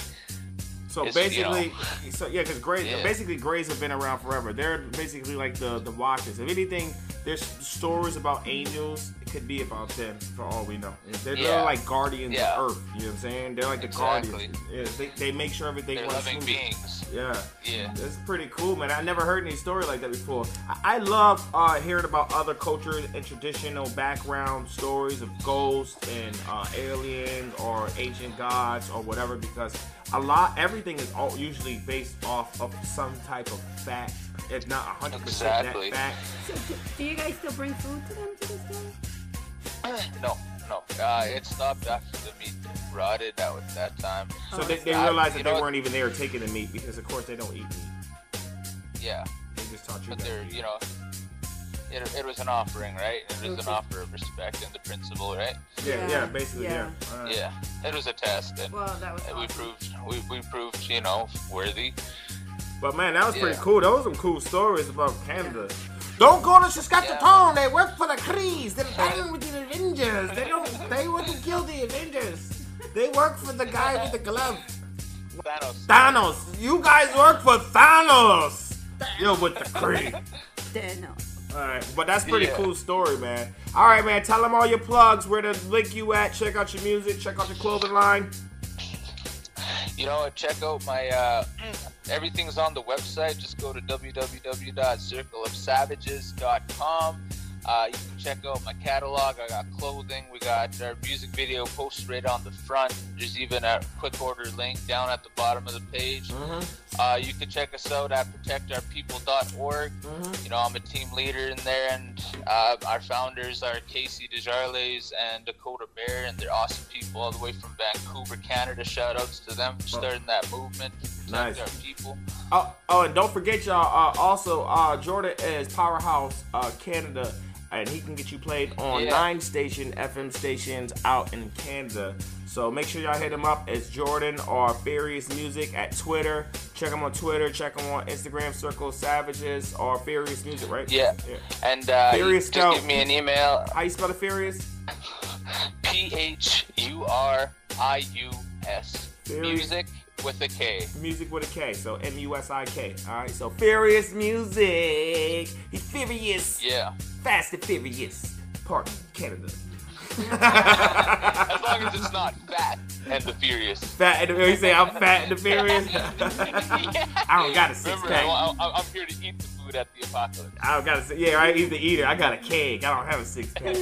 So
It's,
basically,
you know,
so yeah, because Greys,
yeah.
basically Greys have been around forever. They're basically like the the Watchers. If anything, there's stories about angels. It could be about them, for all we know. They're,
Yeah.
they're like guardians
Yeah.
of Earth. You know what I'm saying? They're like the
Exactly.
guardians. Yeah, they, they make sure everything
They're
runs
living
smoothly.
beings.
Yeah,
Yeah.
that's pretty cool, man. I never heard any story like that before. I, I love uh, hearing about other cultures and traditional background stories of ghosts and uh, aliens or ancient gods or whatever, because a lot, everything is all usually based off of some type of fact, if not one hundred percent
Exactly.
that fact.
So, do, do you guys still bring food to them to this day?
No, no. Uh, it stopped after the meat rotted out at that time.
So they, they
Uh,
realized
you
that they
know,
weren't even there taking the meat, because of course they don't eat meat.
Yeah.
They just taught you
But
that.
they're, you know, it, it was an offering, right? It was an offer of respect and the principle, right?
Yeah, yeah, yeah, basically, yeah. yeah. All right.
Yeah, it was a test, and
well, that was
we
awesome.
proved we, we proved, you know, worthy.
But man, that was pretty
Yeah.
cool. Those were some cool stories about Canada. Don't go to Saskatchewan. They work for the Crees. They're fighting with the Avengers. They don't. They wouldn't kill the Avengers. They work for the guy with the glove.
Thanos.
Thanos. You guys work for Thanos. You're with the Kree.
Thanos.
All right, but that's pretty
Yeah.
cool story, man. All right, man. Tell them all your plugs, where to link you at. Check out your music. Check out your clothing line.
You know, check out my, uh, everything's on the website. Just go to w w w dot circle of savages dot com. Uh, you can check out my catalog. I got clothing. We got our music video posted right on the front. There's even a quick order link down at the bottom of the page.
Mm-hmm.
Uh, you can check us out at protect our people dot org.
Mm-hmm.
You know, I'm a team leader in there, and uh, our founders are Casey Desjarlais and Dakota Bear, and they're awesome people all the way from Vancouver, Canada. Shout outs to them for starting that movement to protect
Nice.
our people.
Oh, oh, and don't forget, y'all. Uh, also, uh, Jordan is Powerhouse uh, Canada, and he can get you played on
Yeah.
nine station F M stations out in Canada. So make sure y'all hit him up. It's Jordan or Furious Music at Twitter. Check him on Twitter. Check him on Instagram. Circle Savages or Furious Music, right?
Yeah. And uh, you
Furious
just
spell-
give me an email.
How you spell the Furious?
P H U R I U S.
Furious.
Music with a K.
Music with a K, so M U S I K. All right, so Furious Music. He's furious.
Yeah.
Fast and Furious. Part Canada.
As long as it's not fat and the furious.
Fat and the, you say I'm fat and the furious. I don't got a six
Remember,
pack.
I, I, I'm here to eat the food at the apocalypse.
I don't got a yeah. I eat the eater. I got a keg. I don't have a six pack.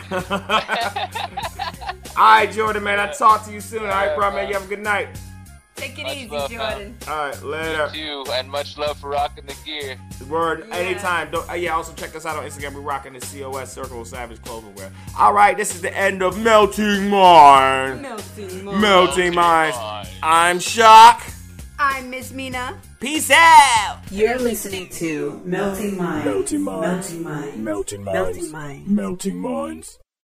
All right, Jordan, man. I'll talk to you soon. All right, bro, man. You have a good night.
Take it
Much
easy,
love,
Jordan.
All right, later.
You too, and much love for rocking the gear.
Word,
Yeah.
anytime. Don't, uh, yeah, also check us out on Instagram. We're rocking the C O S Circle of Savage Clothing Wear. All right, this is the end of Melting Mind.
Melting Mind.
Melting Minds. I'm Shock.
I'm Miss Mina.
Peace out.
You're listening to Melting Mind.
Melting Mind.
Melting Mind.
Melting
Melting
Minds.
Mind.
Melting Minds.